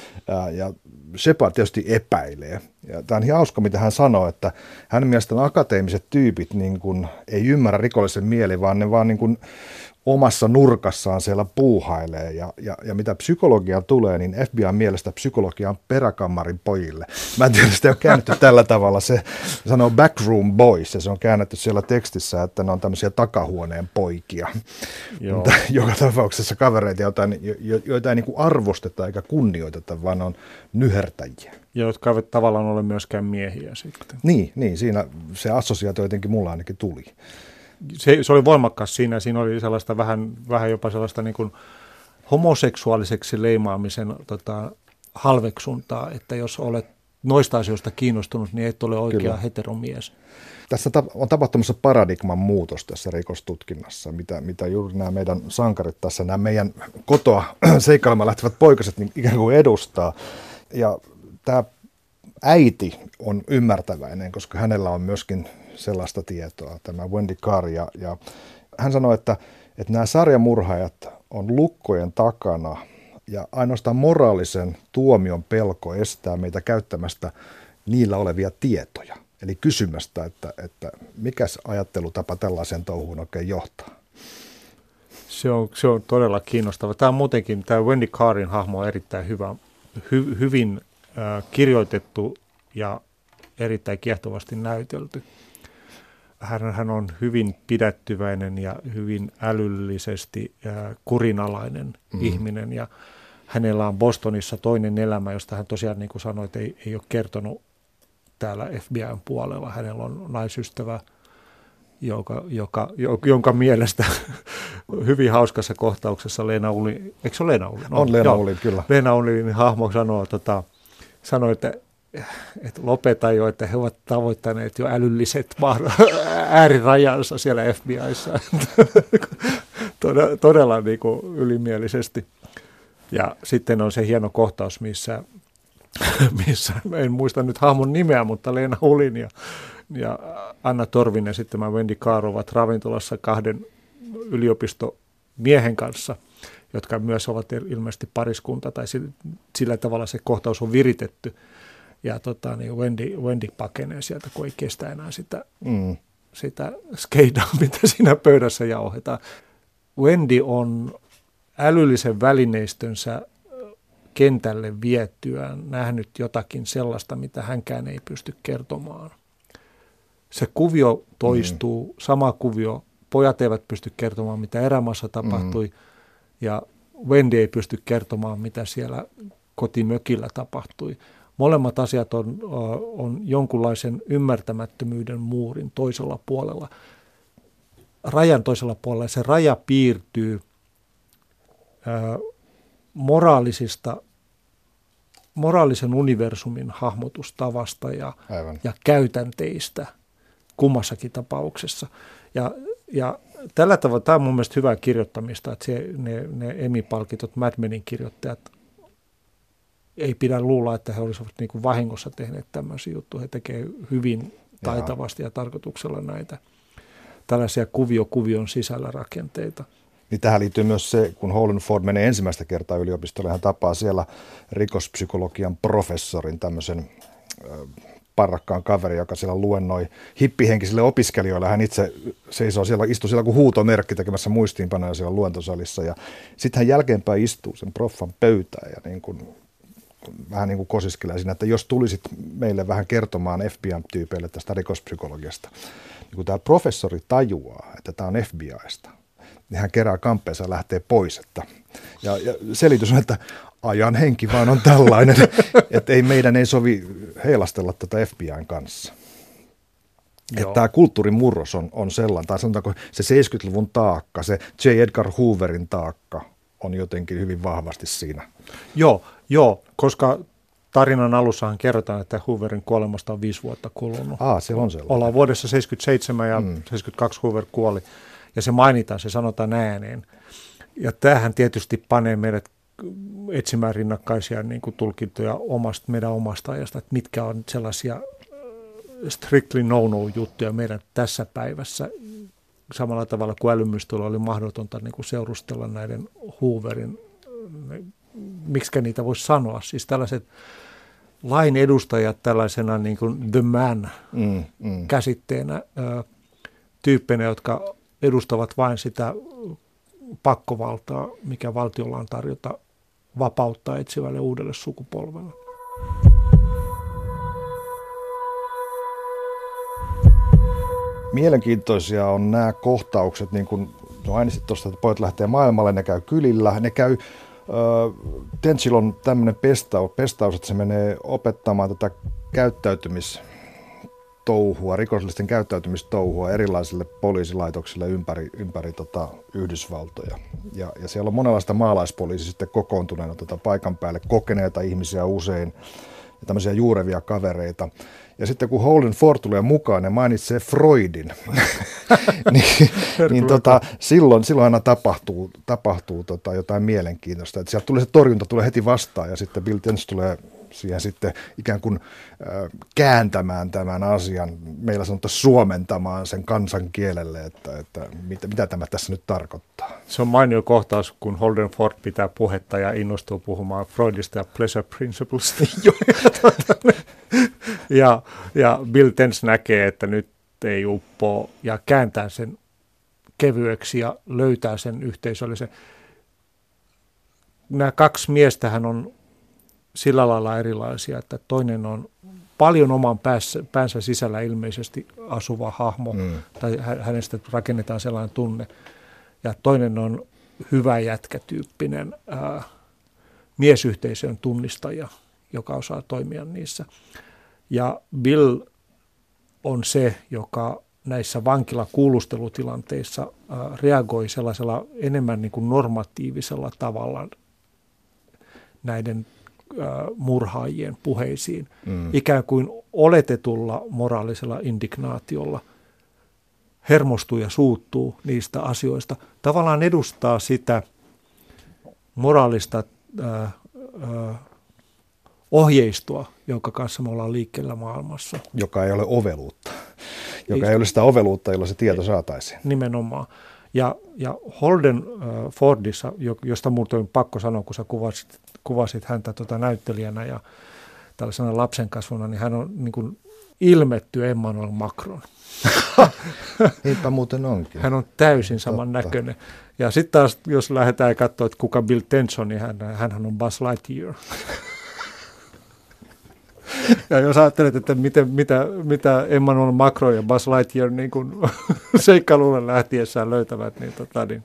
Speaker 1: Ja Shepard tietysti epäilee. Ja tämä on ihan hauska, mitä hän sanoo, että hänen mielestään akateemiset tyypit niin kuin ei ymmärrä rikollisen mieli, vaan ne vaan niin kuin omassa nurkassaan siellä puuhailee. Ja, ja, ja mitä psykologiaan tulee, niin F B I:n mielestä psykologia on peräkammarin pojille. Mä en tiedä, sitä ei ole käännetty tällä tavalla. Se sanoo backroom boys, ja se on käännetty siellä tekstissä, että ne on tämmöisiä takahuoneen poikia. Joo. Mutta joka tapauksessa kavereita, joita, joita ei niin kuin arvosteta eikä kunnioiteta, vaan on nyhertäjiä.
Speaker 2: Ja jotka eivät tavallaan ole myöskään miehiä sitten.
Speaker 1: Niin, niin siinä se assosiaatio jotenkin mulla ainakin tuli.
Speaker 2: se, se oli voimakas siinä. Siinä oli sellaista vähän, vähän jopa sellaista niin kuin homoseksuaaliseksi leimaamisen tota, halveksuntaa, että jos olet noista asioista kiinnostunut, niin et ole oikea Kyllä. heteromies.
Speaker 1: Tässä on tapahtumassa paradigman muutos tässä rikostutkinnassa, mitä, mitä juuri nämä meidän sankarit tässä, nämä meidän kotoa seikkailemaan lähtevät poikaset niin ikään kuin edustaa. Ja tämä äiti on ymmärtäväinen, koska hänellä on myöskin sellaista tietoa, tämä Wendy Carr. Ja, ja hän sanoi, että, että nämä sarjamurhaajat on lukkojen takana ja ainoastaan moraalisen tuomion pelko estää meitä käyttämästä niillä olevia tietoja. Eli kysymästä, että, että mikäs ajattelutapa tällaiseen touhuun oikein johtaa.
Speaker 2: Se on, se on todella kiinnostava. Tämä on muutenkin, tämä Wendy Carrin hahmo on erittäin hyvä, hy, hyvin äh, kirjoitettu ja erittäin kiehtovasti näytelty. Hän, hän on hyvin pidättyväinen ja hyvin älyllisesti äh, kurinalainen mm. ihminen. Ja hänellä on Bostonissa toinen elämä, josta hän tosiaan, niin kuin sanoi, että ei, ei ole kertonut täällä F B I:n puolella. Hänellä on naisystävä, joka, joka, jonka mielestä hyvin hauskassa kohtauksessa Leena Ulin, eikö se ole Leena Ulin?
Speaker 1: No, on Leena Ulin, kyllä.
Speaker 2: Leena Ulin hahmo sanoo, tota, sanoi, että, että lopeta jo, että he ovat tavoittaneet jo älylliset äärirajansa siellä F B I:ssä. todella, todella niin kuin ylimielisesti. Ja sitten on se hieno kohtaus, missä missä, en muista nyt hahmon nimeä, mutta Leena Ulin ja, ja Anna Torvinen, sitten mä Wendy Carr ovat ravintolassa kahden yliopistomiehen kanssa, jotka myös ovat ilmeisesti pariskunta, tai sillä, sillä tavalla se kohtaus on viritetty. Ja tota, niin Wendy, Wendy pakenee sieltä, kun ei kestä enää sitä, mm. sitä skeidaa, mitä siinä pöydässä jauhetaan. Wendy on älyllisen välineistönsä kentälle viettyään nähnyt jotakin sellaista, mitä hänkään ei pysty kertomaan. Se kuvio toistuu, mm. sama kuvio. Pojat eivät pysty kertomaan, mitä erämaassa tapahtui, mm. ja Wendy ei pysty kertomaan, mitä siellä kotimökillä tapahtui. Molemmat asiat on, on jonkunlaisen ymmärtämättömyyden muurin toisella puolella. Rajan toisella puolella se raja piirtyy ää, moraalisista, moraalisen universumin hahmotustavasta ja, ja käytänteistä kummassakin tapauksessa. Ja, ja tällä tavalla tämä on mun mielestä hyvää kirjoittamista, että se, ne, ne Emmy-palkitut Mad Menin kirjoittajat ei pidä luulla, että he olisivat niin kuin vahingossa tehneet tämmöisiä juttuja. He tekevät hyvin taitavasti ja tarkoituksella näitä tällaisia kuvio-kuvion sisällä rakenteita.
Speaker 1: Niin tähän liittyy myös se, kun Holden Ford menee ensimmäistä kertaa yliopistolle, hän tapaa siellä rikospsykologian professorin, tämmöisen parrakkaan kaveri, joka siellä luennoi hippihenkisille opiskelijoille. Hän itse seisoo siellä, istuu siellä kuin huutomerkki tekemässä muistiinpanoja siellä luentosalissa. Ja sitten hän jälkeenpäin istuu sen proffan pöytään ja niin kuin, vähän niin kuin kosiskelee siinä, että jos tulisit meille vähän kertomaan F B I-tyypeille tästä rikospsykologiasta, niin kun tämä professori tajuaa, että tämä on F B I:sta, niin hän kerää kamppeensa ja lähtee pois. Että, ja, ja selitys on, että ajan henki vaan on tällainen, että ei meidän ei sovi heilastella tätä F B I:n kanssa. Että tämä kulttuurimurros on, on sellainen, tai sanotaanko se seitsemänkymmentäluvun taakka, se J. Edgar Hooverin taakka on jotenkin hyvin vahvasti siinä.
Speaker 2: Joo, joo, koska tarinan alussahan kerrotaan, että Hooverin kuolemasta on viisi vuotta kulunut.
Speaker 1: Aa, se on sellainen.
Speaker 2: Ollaan vuodessa seitsemänkymmentäseitsemän ja mm. seitsemänkymmentäkaksi Hoover kuoli. Ja se mainitaan, se sanotaan ääneen. Ja tämähän tietysti panee meidät etsimään rinnakkaisia niin kuin tulkintoja omasta, meidän omasta ajasta, että mitkä on sellaisia strictly no-no-juttuja meidän tässä päivässä. Samalla tavalla kuin älymystyllä oli mahdotonta niin kuin seurustella näiden Hooverin, miksikä niitä voisi sanoa, siis tällaiset lain edustajat tällaisena niin kuin the man mm, mm. käsitteenä, tyyppeinä, jotka edustavat vain sitä pakkovaltaa, mikä valtiolla on tarjota vapautta etsivälle uudelle sukupolvelle.
Speaker 1: Mielenkiintoisia on nämä kohtaukset, niin kuin no mainitsit tuosta, että pojat lähtee maailmalle, ne käy kylillä, ne käy, äh, Tenchil on tämmöinen pestaus, pestaus, että se menee opettamaan tätä käyttäytymis touhua, rikollisten käyttäytymistouhua erilaisille poliisilaitoksille ympäri, ympäri tota Yhdysvaltoja. Ja, ja siellä on monenlaista maalaispoliisia sitten kokoontuneena tota paikan päälle, kokeneita ihmisiä usein ja tämmöisiä juurevia kavereita. Ja sitten kun Holden Ford tulee mukaan ja mainitsee Freudin, niin, niin tota, silloin, silloin aina tapahtuu, tapahtuu tota jotain mielenkiintoista. Että sieltä tulee se torjunta tulee heti vastaan ja sitten Bill Tench tulee siihen sitten ikään kuin äh, kääntämään tämän asian, meillä sanotaan suomentamaan sen kansan kielelle, että, että mitä, mitä tämä tässä nyt tarkoittaa.
Speaker 2: Se on mainio kohtaus, kun Holden Ford pitää puhetta ja innostuu puhumaan Freudista ja pleasure principlesta. ja, ja Bill Tench näkee, että nyt ei uppoa ja kääntää sen kevyeksi ja löytää sen yhteisöllisen. Nämä kaksi miestähän on sillä lailla erilaisia, että toinen on paljon oman päässä, päänsä sisällä ilmeisesti asuva hahmo, mm. tai hänestä rakennetaan sellainen tunne, ja toinen on hyvä jätkätyyppinen ää, miesyhteisön tunnistaja, joka osaa toimia niissä. Ja Bill on se, joka näissä vankilakuulustelutilanteissa ää, reagoi sellaisella enemmän niin kuin normatiivisella tavalla näiden murhaajien puheisiin, mm. ikään kuin oletetulla moraalisella indignaatiolla hermostuu ja suuttuu niistä asioista. Tavallaan edustaa sitä moraalista äh, äh, ohjeistoa, jonka kanssa me ollaan liikkeellä maailmassa.
Speaker 1: Joka ei ole oveluutta. Joka ei, ei ole sitä oveluutta, jolla se tieto saataisiin.
Speaker 2: Nimenomaan. Ja, ja Holden äh, Fordissa, josta muuta on pakko sanoa, kun sä kuvasit, kuvasit häntä tota näyttelijänä ja tällaisena lapsenkasvuna, niin hän on niin kuin ilmetty Emmanuel Macron.
Speaker 1: Eipä muuten onkin.
Speaker 2: Hän on täysin saman näköinen. Ja sitten taas, jos lähdetään katsoa, että kuka Bill Tench on, niin hän, hänhän on Buzz Lightyear. Ja jos ajattelet, että miten, mitä, mitä Emmanuel Macron ja Buzz Lightyear niin kuin seikkailulle lähtiessään löytävät, niin, tota, niin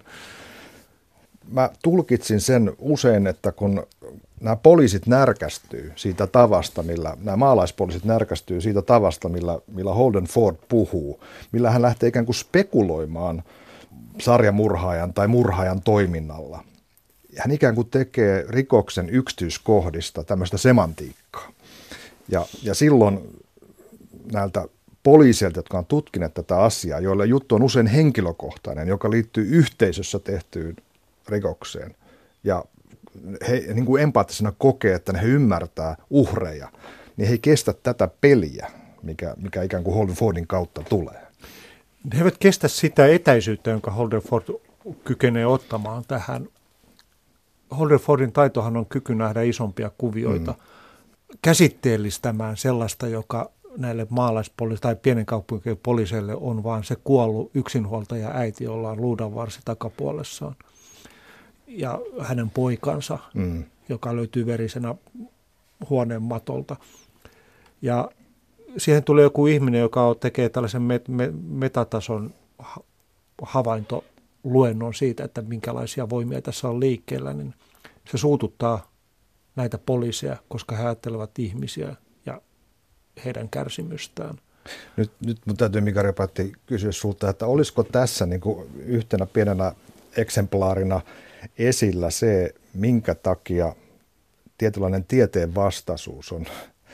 Speaker 1: mä tulkitsin sen usein, että kun nämä poliisit närkästyy siitä tavasta, millä, nämä maalaispoliisit närkästyy siitä tavasta, millä, millä Holden Ford puhuu, millä hän lähtee ikään kuin spekuloimaan sarjamurhaajan tai murhaajan toiminnalla. Hän ikään kuin tekee rikoksen yksityiskohdista tämmöistä semantiikkaa. Ja, ja silloin näiltä poliiseilta, jotka on tutkineet tätä asiaa, joilla juttu on usein henkilökohtainen, joka liittyy yhteisössä tehtyyn rikokseen, ja he niin kuin empaattisena kokee, että he ymmärtää uhreja, niin he ei kestä tätä peliä, mikä, mikä ikään kuin Holden Fordin kautta tulee.
Speaker 2: He eivät kestä sitä etäisyyttä, jonka Holden Ford kykenee ottamaan tähän. Holden Fordin taitohan on kyky nähdä isompia kuvioita, mm. käsitteellistämään sellaista, joka näille maalaispoliisille tai pienen kaupunkien poliiseille on vaan se kuollut yksinhuoltaja äiti, jolla on luudanvarsi takapuolessaan. Ja hänen poikansa, mm. joka löytyy verisenä huoneen matolta. Ja siihen tulee joku ihminen, joka tekee tällaisen met- me- metatason havaintoluennon siitä, että minkälaisia voimia tässä on liikkeellä, niin se suututtaa näitä poliiseja, koska he ajattelevat ihmisiä ja heidän kärsimystään.
Speaker 1: Nyt, nyt mun täytyy, Mika Repatti, kysyä sulta, että olisiko tässä niin kuin yhtenä pienenä eksemplaarina esillä se, minkä takia tietynlainen tieteen vastaisuus on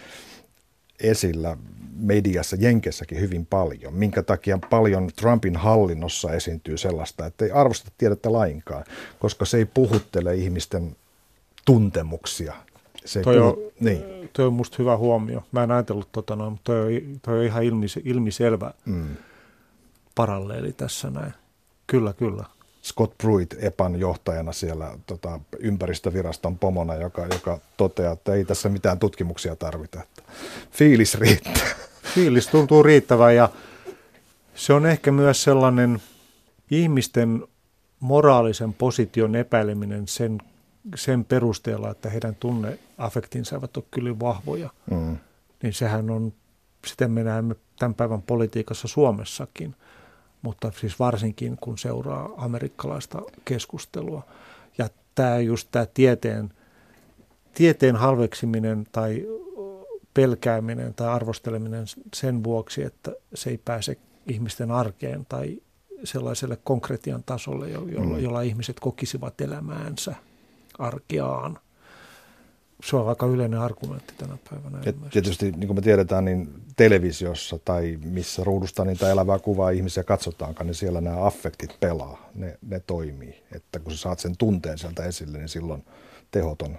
Speaker 1: esillä mediassa, Jenkessäkin hyvin paljon. Minkä takia paljon Trumpin hallinnossa esiintyy sellaista, että ei arvosteta tiedettä lainkaan, koska se ei puhuttele ihmisten tuntemuksia. Se ei
Speaker 2: toi,
Speaker 1: puhu,
Speaker 2: on,
Speaker 1: niin.
Speaker 2: toi on musta hyvä huomio. Mä en ajatellut tota noin, mutta toi on, toi on ihan ilmis, ilmiselvä mm. paralleeli tässä näin. Kyllä, kyllä.
Speaker 1: Scott Pruitt E P A:n johtajana siellä tota, ympäristöviraston pomona, joka, joka toteaa, että ei tässä mitään tutkimuksia tarvita. Että fiilis riittää.
Speaker 2: Fiilis tuntuu riittävän ja se on ehkä myös sellainen ihmisten moraalisen position epäileminen sen, sen perusteella, että heidän tunneaffektinsa eivät ole kyllä vahvoja. Mm. Niin sehän on, sitä me näemme tämän päivän politiikassa Suomessakin. Mutta siis varsinkin kun seuraa amerikkalaista keskustelua. Ja tämä just tämä tieteen, tieteen halveksiminen tai pelkääminen tai arvosteleminen sen vuoksi, että se ei pääse ihmisten arkeen tai sellaiselle konkretian tasolle, jolla, jolla ihmiset kokisivat elämäänsä arkeaan. Se on aika yleinen argumentti tänä päivänä.
Speaker 1: Tietysti, niin kuin me tiedetään, niin televisiossa tai missä ruudusta niitä elävää kuvaa ihmisiä katsotaankaan, niin siellä nämä affektit pelaa, ne, ne toimii. Että kun sä saat sen tunteen sieltä esille, niin silloin tehot on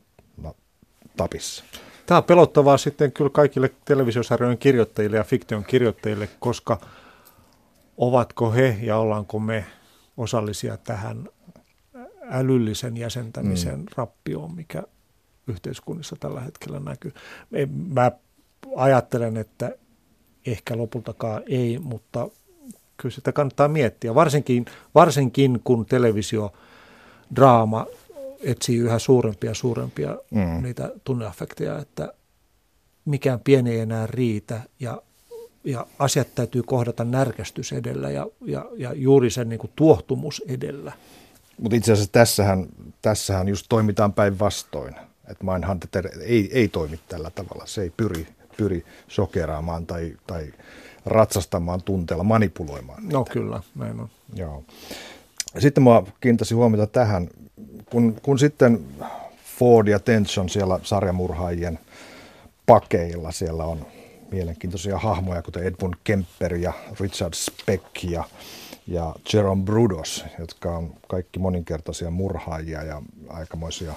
Speaker 1: tapissa.
Speaker 2: Tämä on pelottavaa sitten kyllä kaikille televisiosarjojen kirjoittajille ja fiktion kirjoittajille, koska ovatko he ja ollaanko me osallisia tähän älyllisen jäsentämisen mm. rappioon, mikä yhteiskunnissa tällä hetkellä näkyy. Mä ajattelen, että ehkä lopultakaan ei, mutta kyllä sitä kannattaa miettiä. Varsinkin, varsinkin kun televisiodraama etsii yhä suurempia ja suurempia mm. niitä tunneaffekteja, että mikään pieni ei enää riitä ja, ja asiat täytyy kohdata närkästys edellä ja, ja, ja juuri sen niin kuin tuohtumus edellä.
Speaker 1: Mutta itse asiassa tässähän, tässähän just toimitaan päinvastoin. Että Mindhunter ei, ei toimi tällä tavalla. Se ei pyri, pyri sokeraamaan tai, tai ratsastamaan tunteella, manipuloimaan niitä.
Speaker 2: No kyllä, näin on.
Speaker 1: Joo. Sitten minua kiinnittäisi huomiota tähän, kun, kun sitten Ford ja Tension siellä sarjamurhaajien pakeilla, siellä on mielenkiintoisia hahmoja, kuten Edmund Kemper ja Richard Speck ja, ja Jerome Brudos, jotka on kaikki moninkertaisia murhaajia ja aikamoisia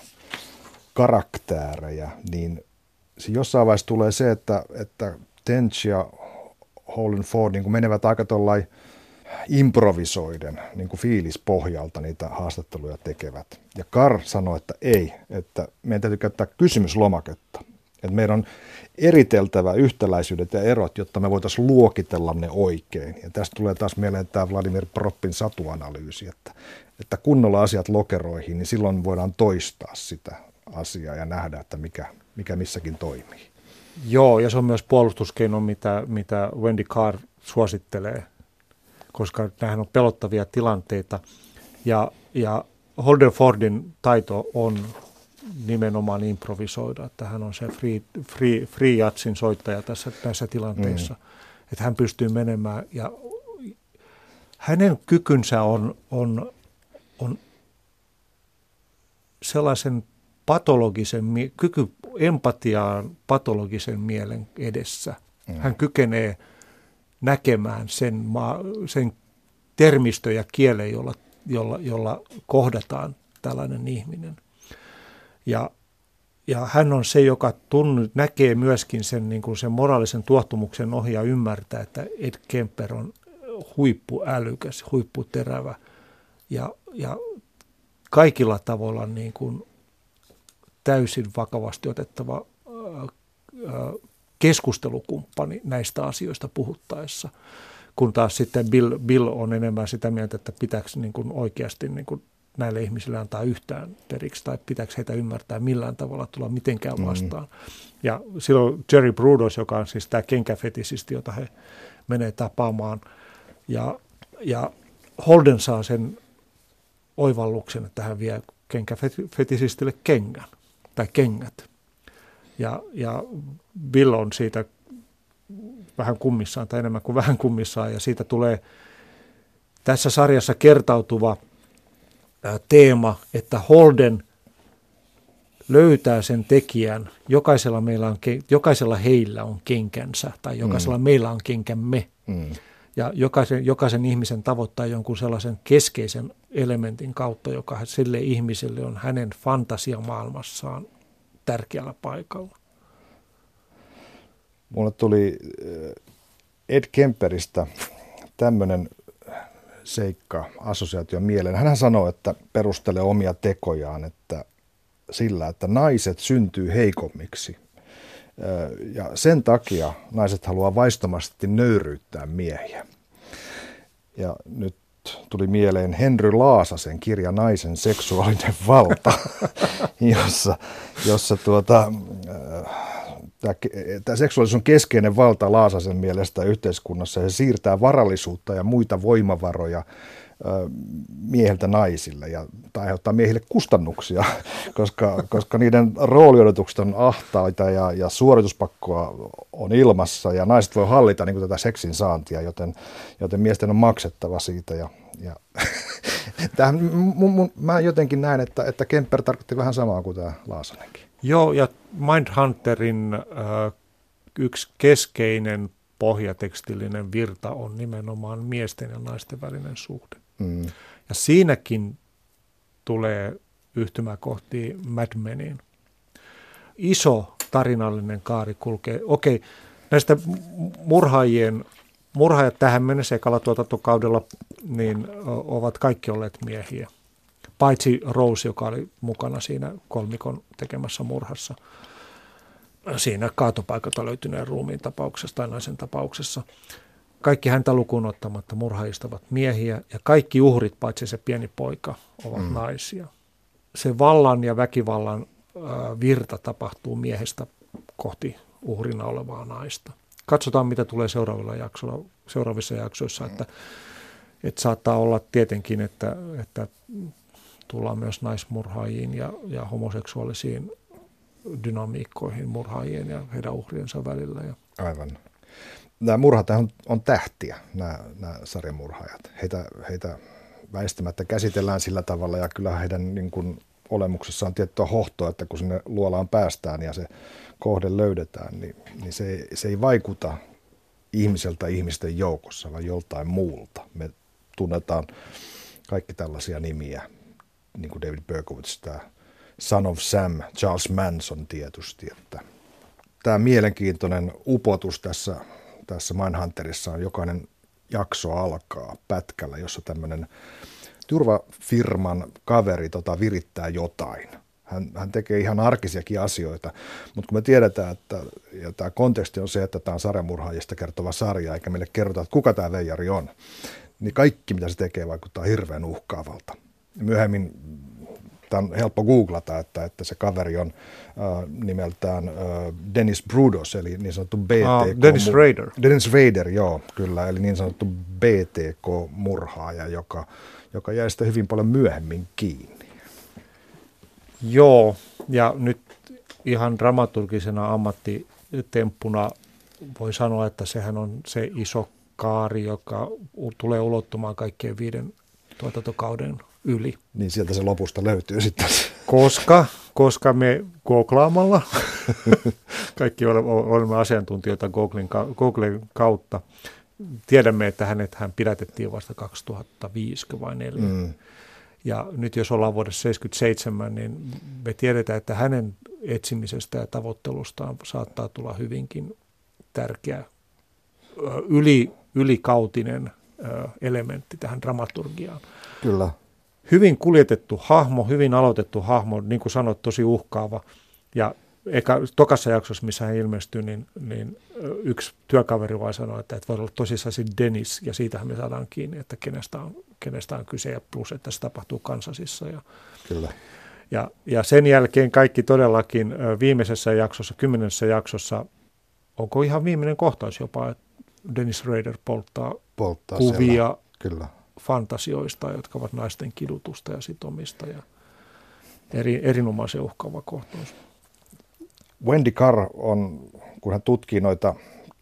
Speaker 1: karaktäärejä, niin jossain vaiheessa tulee se, että, että Tench ja Holden Ford niin menevät aika tollain improvisoiden, niin kuin fiilispohjalta niitä haastatteluja tekevät. Ja Carr sanoi, että ei, että meidän täytyy käyttää kysymyslomaketta. Että meidän on eriteltävä yhtäläisyydet ja erot, jotta me voitaisiin luokitella ne oikein. Ja tästä tulee taas mieleen tämä Vladimir Proppin satuanalyysi, että, että kunnolla asiat lokeroihin, niin silloin voidaan toistaa sitä asiaa ja nähdä, että mikä, mikä missäkin toimii.
Speaker 2: Joo, ja se on myös puolustuskeino, mitä, mitä Wendy Carr suosittelee, koska nämähän on pelottavia tilanteita. Ja, ja Holden Fordin taito on nimenomaan improvisoida, että hän on se free, free, free jatsin soittaja tässä, näissä tilanteissa, mm. että hän pystyy menemään ja hänen kykynsä on, on, on sellaisen patologisen, kyky empatiaan patologisen mielen edessä. Mm. Hän kykenee näkemään sen, maa, sen termistö ja kielen, jolla, jolla, jolla kohdataan tällainen ihminen. Ja, ja hän on se, joka tunn, näkee myöskin sen, niin kuin sen moraalisen tuottumuksen ohi ja ymmärtää, että Ed Kemper on huippuälykäs, huipputerävä ja, ja kaikilla tavoilla niin kuin täysin vakavasti otettava ää, keskustelukumppani näistä asioista puhuttaessa, kun taas sitten Bill, Bill on enemmän sitä mieltä, että pitääkö niin kuin oikeasti niin kuin näille ihmisille antaa yhtään periksi tai pitääkö heitä ymmärtää millään tavalla tulla mitenkään vastaan. Mm. Ja silloin Jerry Brudos, joka on siis tämä kenkäfetisisti, jota he menee tapaamaan, ja, ja Holden saa sen oivalluksen, että hän vie kenkäfetisistille kengän tai kengät. Ja, ja Bill on siitä vähän kummissaan tai enemmän kuin vähän kummissaan, ja siitä tulee tässä sarjassa kertautuva teema, että Holden löytää sen tekijän, jokaisella, meillä on, jokaisella heillä on kenkänsä tai jokaisella mm. meillä on kenkämme. Mm. Ja jokaisen, jokaisen ihmisen tavoittaa jonkun sellaisen keskeisen elementin kautta, joka sille ihmiselle on hänen fantasiamaailmassaan tärkeällä paikalla.
Speaker 1: Mulle tuli Ed Kemperistä tämmöinen seikka, assosiaatio mieleen. Hän sanoo, että perustelee omia tekojaan että sillä, että naiset syntyy heikommiksi. Ja sen takia naiset haluaa vaistomasti nöyryyttää miehiä. Ja nyt tuli mieleen Henry Laasasen kirja Naisen seksuaalinen valta, jossa, jossa tuota, tämä seksuaalisuus on keskeinen valta Laasasen mielestä yhteiskunnassa. Se siirtää varallisuutta ja muita voimavaroja mieheltä naisille ja tai aiheuttaa miehille kustannuksia, koska, koska niiden rooliodotukset on ahtaita ja, ja suorituspakkoa on ilmassa ja naiset voi hallita niin kuin tätä seksin saantia, joten, joten miesten on maksettava siitä. Ja, ja tämähän, mun, mun, mä jotenkin näen, että, että Kemper tarkoitti vähän samaa kuin tämä Laasanenkin.
Speaker 2: Joo, ja Mindhunterin äh, yksi keskeinen pohjatekstillinen virta on nimenomaan miesten ja naisten välinen suhde. Mm. Ja siinäkin tulee yhtymäkohtia Mad Meniin. Iso tarinallinen kaari kulkee. Okei, näistä murhaajien, murhaajat tähän mennessä ekalla tuotantokaudella niin ovat kaikki olleet miehiä. Paitsi Rose, joka oli mukana siinä kolmikon tekemässä murhassa. Siinä kaatopaikalta löytyneen ruumiin tapauksessa tai naisen tapauksessa. Kaikki häntä lukuun ottamatta murhaajista ovat miehiä ja kaikki uhrit, paitsi se pieni poika, ovat mm. naisia. Se vallan ja väkivallan äh, virta tapahtuu miehestä kohti uhrina olevaa naista. Katsotaan, mitä tulee seuraavilla jaksoilla, seuraavissa jaksoissa, että, että saattaa olla tietenkin, että, että tullaan myös naismurhaajiin ja, ja homoseksuaalisiin dynamiikkoihin murhaajien ja heidän uhriensa välillä.
Speaker 1: Aivan. Nämä murhat on, on tähtiä, nämä, nämä sarjamurhaajat. Heitä, heitä väistämättä käsitellään sillä tavalla ja kyllä heidän niin kuin, olemuksessa on tiettyä hohtoa, että kun sinne luolaan päästään ja se kohde löydetään, niin, niin se, se ei vaikuta ihmiseltä ihmisten joukossa, vaan joltain muulta. Me tunnetaan kaikki tällaisia nimiä, niin kuin David Berkowitz, tämä Son of Sam, Charles Manson tietysti, että tämä mielenkiintoinen upotus tässä, tässä Mindhunterissa on jokainen jakso alkaa pätkällä, jossa tämmöinen turvafirman kaveri tota, virittää jotain. Hän, hän tekee ihan arkisiakin asioita, mutta kun me tiedetään, että ja tämä konteksti on se, että tämä on sarjamurhaajista kertova sarja, eikä meille kerrota, että kuka tämä veijari on, niin kaikki, mitä se tekee, vaikuttaa hirveän uhkaavalta. Myöhemmin tämä on helppo googlata, että, että se kaveri on äh, nimeltään äh, Dennis Brudos, eli niin sanottu B T K.
Speaker 2: Ah, Dennis Rader.
Speaker 1: Dennis Rader, joo, kyllä, eli niin sanottu B T K-murhaaja, joka, joka jäi sitä hyvin paljon myöhemmin kiinni.
Speaker 2: Joo, ja nyt ihan dramaturgisena ammattitemppuna voi sanoa, että sehän on se iso kaari, joka tulee ulottumaan kaikkien viiden tuotantokauden yli.
Speaker 1: Niin sieltä se lopusta löytyy sitten.
Speaker 2: Koska, koska me googlaamalla, kaikki olemme asiantuntijoita Googlen, Googlen kautta, tiedämme, että hänet hän pidätettiin vasta kaksituhattaviisi vai neljä. Mm. Ja nyt jos ollaan vuodessa seitsemänkymmentäseitsemän, niin me tiedetään, että hänen etsimisestä ja tavoittelustaan saattaa tulla hyvinkin tärkeä yli, ylikautinen elementti tähän dramaturgiaan.
Speaker 1: Kyllä.
Speaker 2: Hyvin kuljetettu hahmo, hyvin aloitettu hahmo, niin kuin sanoit, tosi uhkaava. Ja eka, tokassa jaksossa, missä hän ilmestyy, niin, niin yksi työkaveri vai sanoi, että, että voi olla tosissaan se Dennis, ja siitähän me saadaan kiinni, että kenestä on, kenestä on kyse, ja plus, että se tapahtuu Kansasissa. Ja,
Speaker 1: Kyllä.
Speaker 2: Ja, ja sen jälkeen kaikki todellakin viimeisessä jaksossa, kymmenessä jaksossa, onko ihan viimeinen kohtaus jopa, että Dennis Rader polttaa, polttaa kuvia Kyllä. fantasioista, jotka ovat naisten kidutusta ja sitomista, ja eri, erinomaisen uhkaava kohtaus.
Speaker 1: Wendy Carr on, kun hän tutkii noita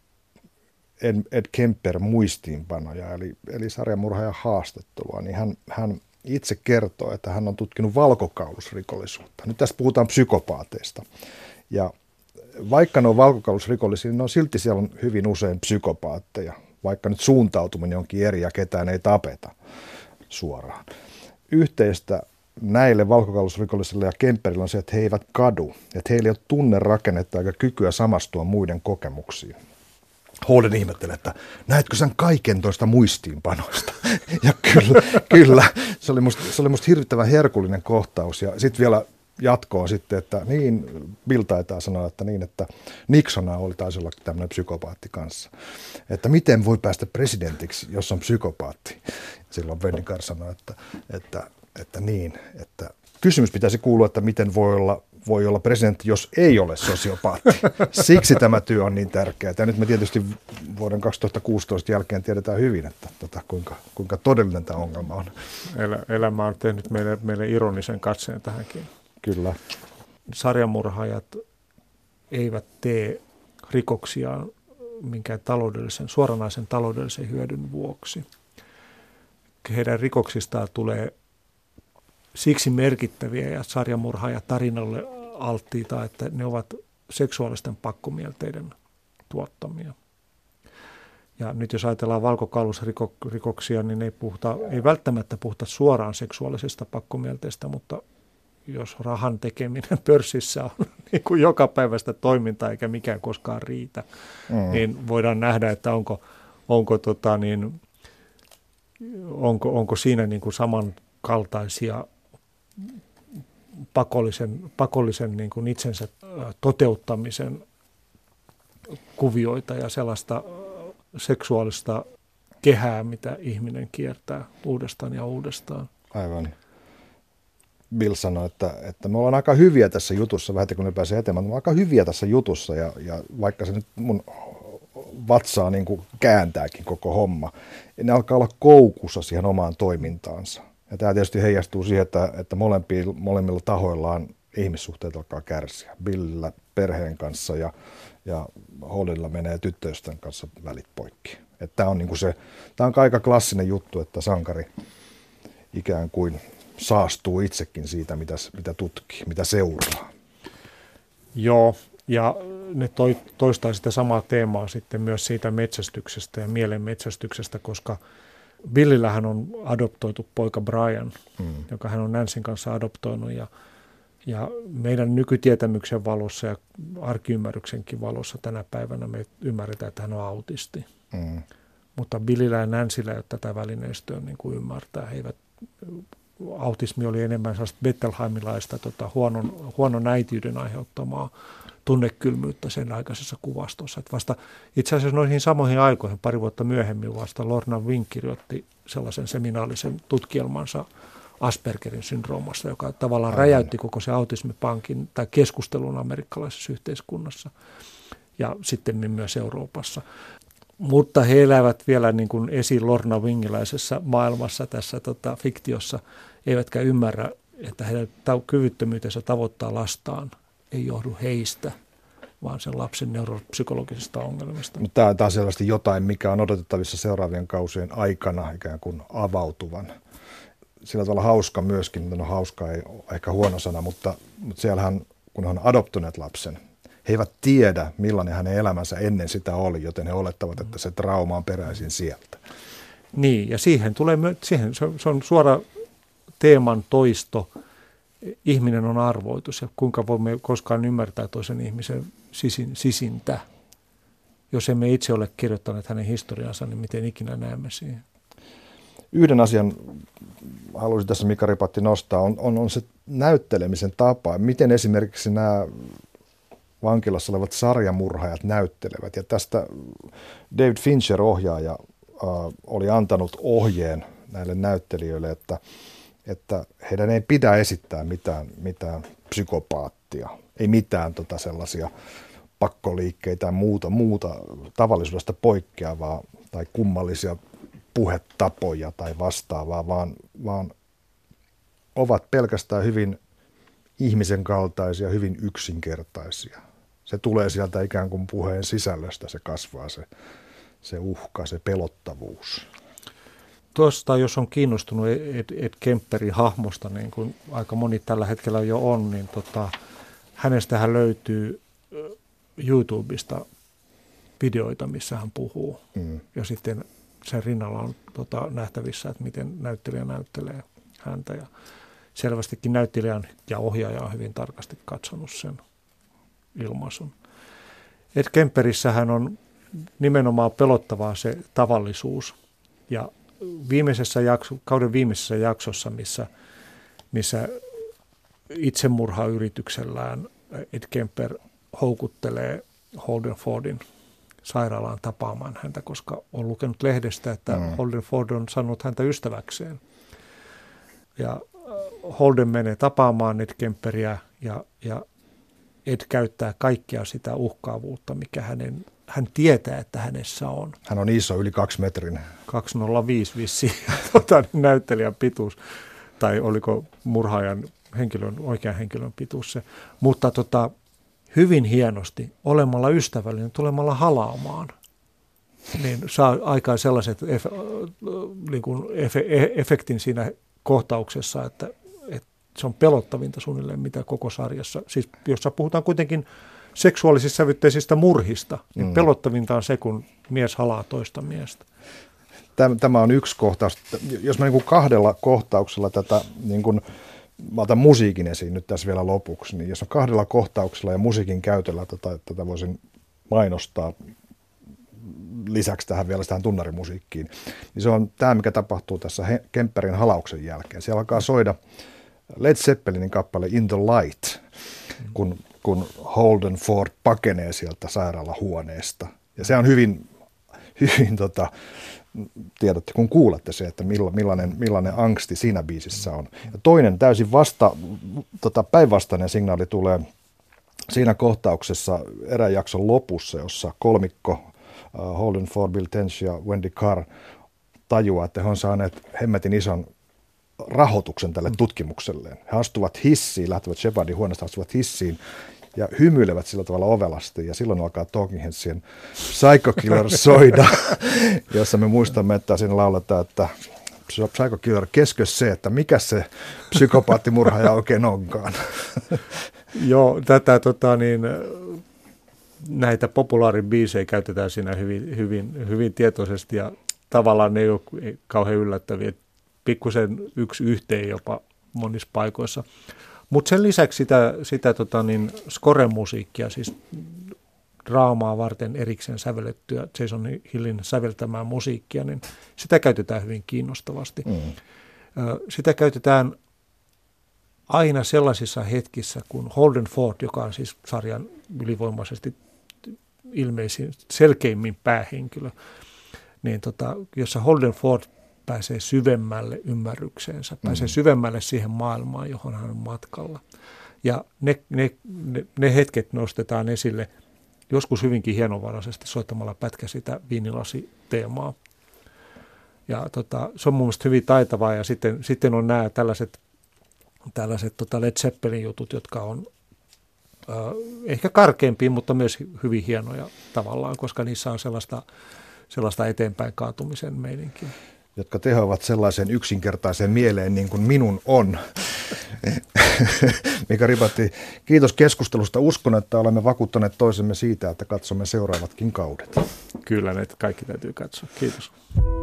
Speaker 1: Ed, Ed Kemper muistiinpanoja, eli, eli sarjamurhaajan haastattelua, niin hän, hän itse kertoo, että hän on tutkinut valkokaulusrikollisuutta. Nyt tästä puhutaan psykopaateista. Ja vaikka ne on valkokaulusrikollisia, niin on silti siellä on hyvin usein psykopaatteja, vaikka nyt suuntautuminen onkin eri ja ketään ei tapeta suoraan. Yhteistä näille valkokaulusrikollisille ja Kemperille on se, että he eivät kadu, että heillä ei ole tunnerakennetta eikä kykyä samastua muiden kokemuksiin. Holden ihmettelee, että näetkö sen kaiken toista muistiinpanoista? Ja kyllä, kyllä. Se oli musta, se oli musta hirvittävän herkullinen kohtaus. Ja sitten vielä jatkoon sitten, että niin, Bill taitaa sanoa, että niin, että Nixona oli taisi olla tämmöinen psykopaatti kanssa. Että miten voi päästä presidentiksi, jos on psykopaatti? Silloin Wendy Carr sanoi, että, että, että niin, että kysymys pitäisi kuulua, että miten voi olla
Speaker 3: voi olla presidentti, jos ei ole sosiopaatti. Siksi tämä työ on niin tärkeää. Ja nyt me tietysti vuoden kaksituhattakuusitoista jälkeen tiedetään hyvin, että tota, kuinka, kuinka todellinen tämä ongelma on.
Speaker 2: El- elämä on tehnyt meille, meille ironisen katseen tähänkin.
Speaker 3: Kyllä.
Speaker 2: Sarjamurhaajat eivät tee rikoksia minkään taloudellisen, suoranaisen taloudellisen hyödyn vuoksi. Heidän rikoksistaan tulee siksi merkittäviä ja sarjamurhaajat tarinalle alttiita, että ne ovat seksuaalisten pakkomielteiden tuottamia. Ja nyt jos ajatellaan valkokallusrikoksia, niin ei, puhuta, ei välttämättä puhuta suoraan seksuaalisesta pakkomielteestä, mutta jos rahan tekeminen pörssissä on niin kuin joka päivästä toimintaa eikä mikään koskaan riitä, mm. niin voidaan nähdä, että onko, onko, tota niin, onko, onko siinä niin kuin samankaltaisia pakollisen, pakollisen niin kuin itsensä toteuttamisen kuvioita ja sellaista seksuaalista kehää, mitä ihminen kiertää uudestaan ja uudestaan.
Speaker 3: Aivan. Bill sanoi, että, että me ollaan aika hyviä tässä jutussa, vähän kun ne pääsee eteenpäin, me ollaan aika hyviä tässä jutussa ja, ja vaikka se nyt mun vatsaa niin kuin kääntääkin koko homma, ne alkaa olla koukussa siihen omaan toimintaansa. Ja tämä tietysti heijastuu siihen, että, että molemmilla tahoillaan ihmissuhteet alkaa kärsiä. Billillä perheen kanssa ja, ja Holdilla menee tyttöystävän kanssa välit poikki. Tämä on, niin kuin se, tämä on aika klassinen juttu, että sankari ikään kuin saastuu itsekin siitä, mitä, mitä tutkii, mitä seuraa.
Speaker 2: Joo, ja ne toi, toistaa sitä samaa teemaa sitten myös siitä metsästyksestä ja mielen metsästyksestä, koska Billillähän on adoptoitu poika Brian, mm. joka hän on Nancyn kanssa adoptoinut ja, ja meidän nykytietämyksen valossa ja arkiymmärryksenkin valossa tänä päivänä me ymmärretään, että hän on autisti. Mm. Mutta Billillä ja Nancyllä ei ole tätä välineistöä niin kuin ymmärtää. He eivät, autismi oli enemmän sellaista Bettelheimilaista tota, huonon, huonon äitiyden aiheuttamaa tunnekylmyyttä sen aikaisessa kuvastossa. Että vasta itse asiassa noihin samoihin aikoihin, pari vuotta myöhemmin vasta Lorna Wing kirjoitti sellaisen seminaalisen tutkielmansa Aspergerin syndroomasta, joka tavallaan Aivan. räjäytti koko se autismipankin tai keskustelun amerikkalaisessa yhteiskunnassa ja sitten myös Euroopassa. Mutta he elävät vielä niin kuin esi Lorna Wingiläisessä maailmassa tässä tota, fiktiossa, eivätkä ymmärrä, että heidän kyvyttömyytensä tavoittaa lastaan ei johdu heistä, vaan sen lapsen neuropsykologisista ongelmista.
Speaker 3: Tämä on selvästi jotain, mikä on odotettavissa seuraavien kausien aikana ikään kuin avautuvan. Sillä tavalla hauska myöskin, no hauska ei ole ehkä huono sana, mutta, mutta siellähän, kun he on adoptoneet lapsen, he eivät tiedä, millainen hänen elämänsä ennen sitä oli, joten he olettavat, että se trauma on peräisin sieltä.
Speaker 2: Niin, ja siihen tulee, siihen, se on suora teeman toisto. Ihminen on arvoitus ja kuinka voimme koskaan ymmärtää toisen ihmisen sisin, sisintä. Jos emme itse ole kirjoittaneet hänen historiansa, niin miten ikinä näemme siihen?
Speaker 3: Yhden asian haluaisin tässä Mika Ripatti nostaa, on, on, on se näyttelemisen tapa. Miten esimerkiksi nämä vankilassa olevat sarjamurhaajat näyttelevät. Ja tästä David Fincher, ohjaaja, äh, oli antanut ohjeen näille näyttelijöille, että, että heidän ei pidä esittää mitään, mitään psykopaattia, ei mitään tota sellaisia pakkoliikkeitä ja muuta, muuta tavallisuudesta poikkeavaa tai kummallisia puhetapoja tai vastaavaa, vaan, vaan ovat pelkästään hyvin ihmisen kaltaisia, hyvin yksinkertaisia. Se tulee sieltä ikään kuin puheen sisällöstä, se kasvaa se, se uhka, se pelottavuus.
Speaker 2: Tuosta, jos on kiinnostunut Ed, Ed Kemperin hahmosta, niin kuin aika moni tällä hetkellä jo on, niin tota, hänestähän löytyy YouTubesta videoita, missä hän puhuu. Mm. Ja sitten sen rinnalla on tota, nähtävissä, että miten näyttelijä näyttelee häntä. Ja selvästikin näyttelijän ja ohjaaja on hyvin tarkasti katsonut sen ilmaisun. Ed Kemperissähän on nimenomaan pelottavaa se tavallisuus. Ja viimeisessä jakso, kauden viimeisessä jaksossa, missä, missä itsemurhayrityksellään Ed Kemper houkuttelee Holden Fordin sairaalaan tapaamaan häntä, koska on lukenut lehdestä, että mm. Holden Ford on sanonut häntä ystäväkseen. Ja Holden menee tapaamaan Ed Kemperiä ja, ja Ed käyttää kaikkea sitä uhkaavuutta, mikä hänen, hän tietää, että hänessä on.
Speaker 3: Hän on iso, yli kaksi metrin.
Speaker 2: kaksisataaviisi vissiin tuota, näyttelijän pituus, tai oliko murhaajan henkilön, oikean henkilön pituus se. Mutta tota, hyvin hienosti olemalla ystävällinen, tulemalla halaamaan, niin saa aikaan sellaiset efe, niin kuin efe, efektin siinä kohtauksessa, että, että se on pelottavinta suunnilleen mitä koko sarjassa. Siis jossa puhutaan kuitenkin seksuaalisista sävytteisistä murhista, niin mm. pelottavinta on se, kun mies halaa toista miestä.
Speaker 3: Tämä on yksi kohtaus. Jos mä niin kuin kahdella kohtauksella tätä, niin kuin, mä otan musiikin esiin nyt tässä vielä lopuksi, niin jos on kahdella kohtauksella ja musiikin käytöllä tätä, tätä voisin mainostaa lisäksi tähän vielä tähän tunnarimusiikkiin, niin se on tämä, mikä tapahtuu tässä Kemperin halauksen jälkeen. Siellä alkaa soida Led Zeppelinin kappale In the Light, kun, kun Holden Ford pakenee sieltä sairaalahuoneesta. Ja se on hyvin, hyvin tota, tiedätte, kun kuulette se, että millainen, millainen angsti siinä biisissä on. Ja toinen täysin vasta, tota, päinvastainen signaali tulee siinä kohtauksessa erään jakson lopussa, jossa kolmikko uh, Holden Ford, Bill Tench ja Wendy Carr tajuaa, että he on saaneet hemmetin ison rahoituksen tälle tutkimukselleen. He astuvat hissiin, lähtevät Shepardin huoneesta, astuvat hissiin ja hymyilevät sillä tavalla ovelasti. Ja silloin alkaa Talking Headsien Psycho Killer soida, jossa me muistamme, että siinä lauletaan, että Psycho Killer, keskö se, että mikä se psykopaattimurhaaja oikein onkaan.
Speaker 2: Joo, tätä tota niin, näitä populaaribiisejä käytetään siinä hyvin, hyvin, hyvin tietoisesti ja tavallaan ne ei ole kauhean yllättäviä. Pikkusen yksi yhteen jopa monissa paikoissa. Mutta sen lisäksi sitä, sitä tota niin, score-musiikkia, siis draamaa varten erikseen sävellettyä Jason Hillin säveltämää musiikkia, niin sitä käytetään hyvin kiinnostavasti. Mm. Sitä käytetään aina sellaisissa hetkissä, kun Holden Ford, joka on siis sarjan ylivoimaisesti ilmeisin, selkeimmin päähenkilö, niin tota, jossa Holden Ford pääsee syvemmälle ymmärrykseensä, mm. pääsee syvemmälle siihen maailmaan, johon hän on matkalla. Ja ne, ne, ne, ne hetket nostetaan esille joskus hyvinkin hienovaraisesti soittamalla pätkä sitä viinilasi-teemaa. Ja tota, se on mun mielestä hyvin taitavaa ja sitten, sitten on nämä tällaiset, tällaiset tota Led Zeppelin jutut, jotka on äh, ehkä karkeampia, mutta myös hyvin hienoja tavallaan, koska niissä on sellaista, sellaista eteenpäin kaatumisen meininkiä.
Speaker 3: Jotka tehoavat sellaisen yksinkertaisen mieleen niin kuin minun on. Mika Ripatti, kiitos keskustelusta. Uskon, että olemme vakuuttaneet toisemme siitä, että katsomme seuraavatkin kaudet.
Speaker 2: Kyllä, ne kaikki täytyy katsoa. Kiitos.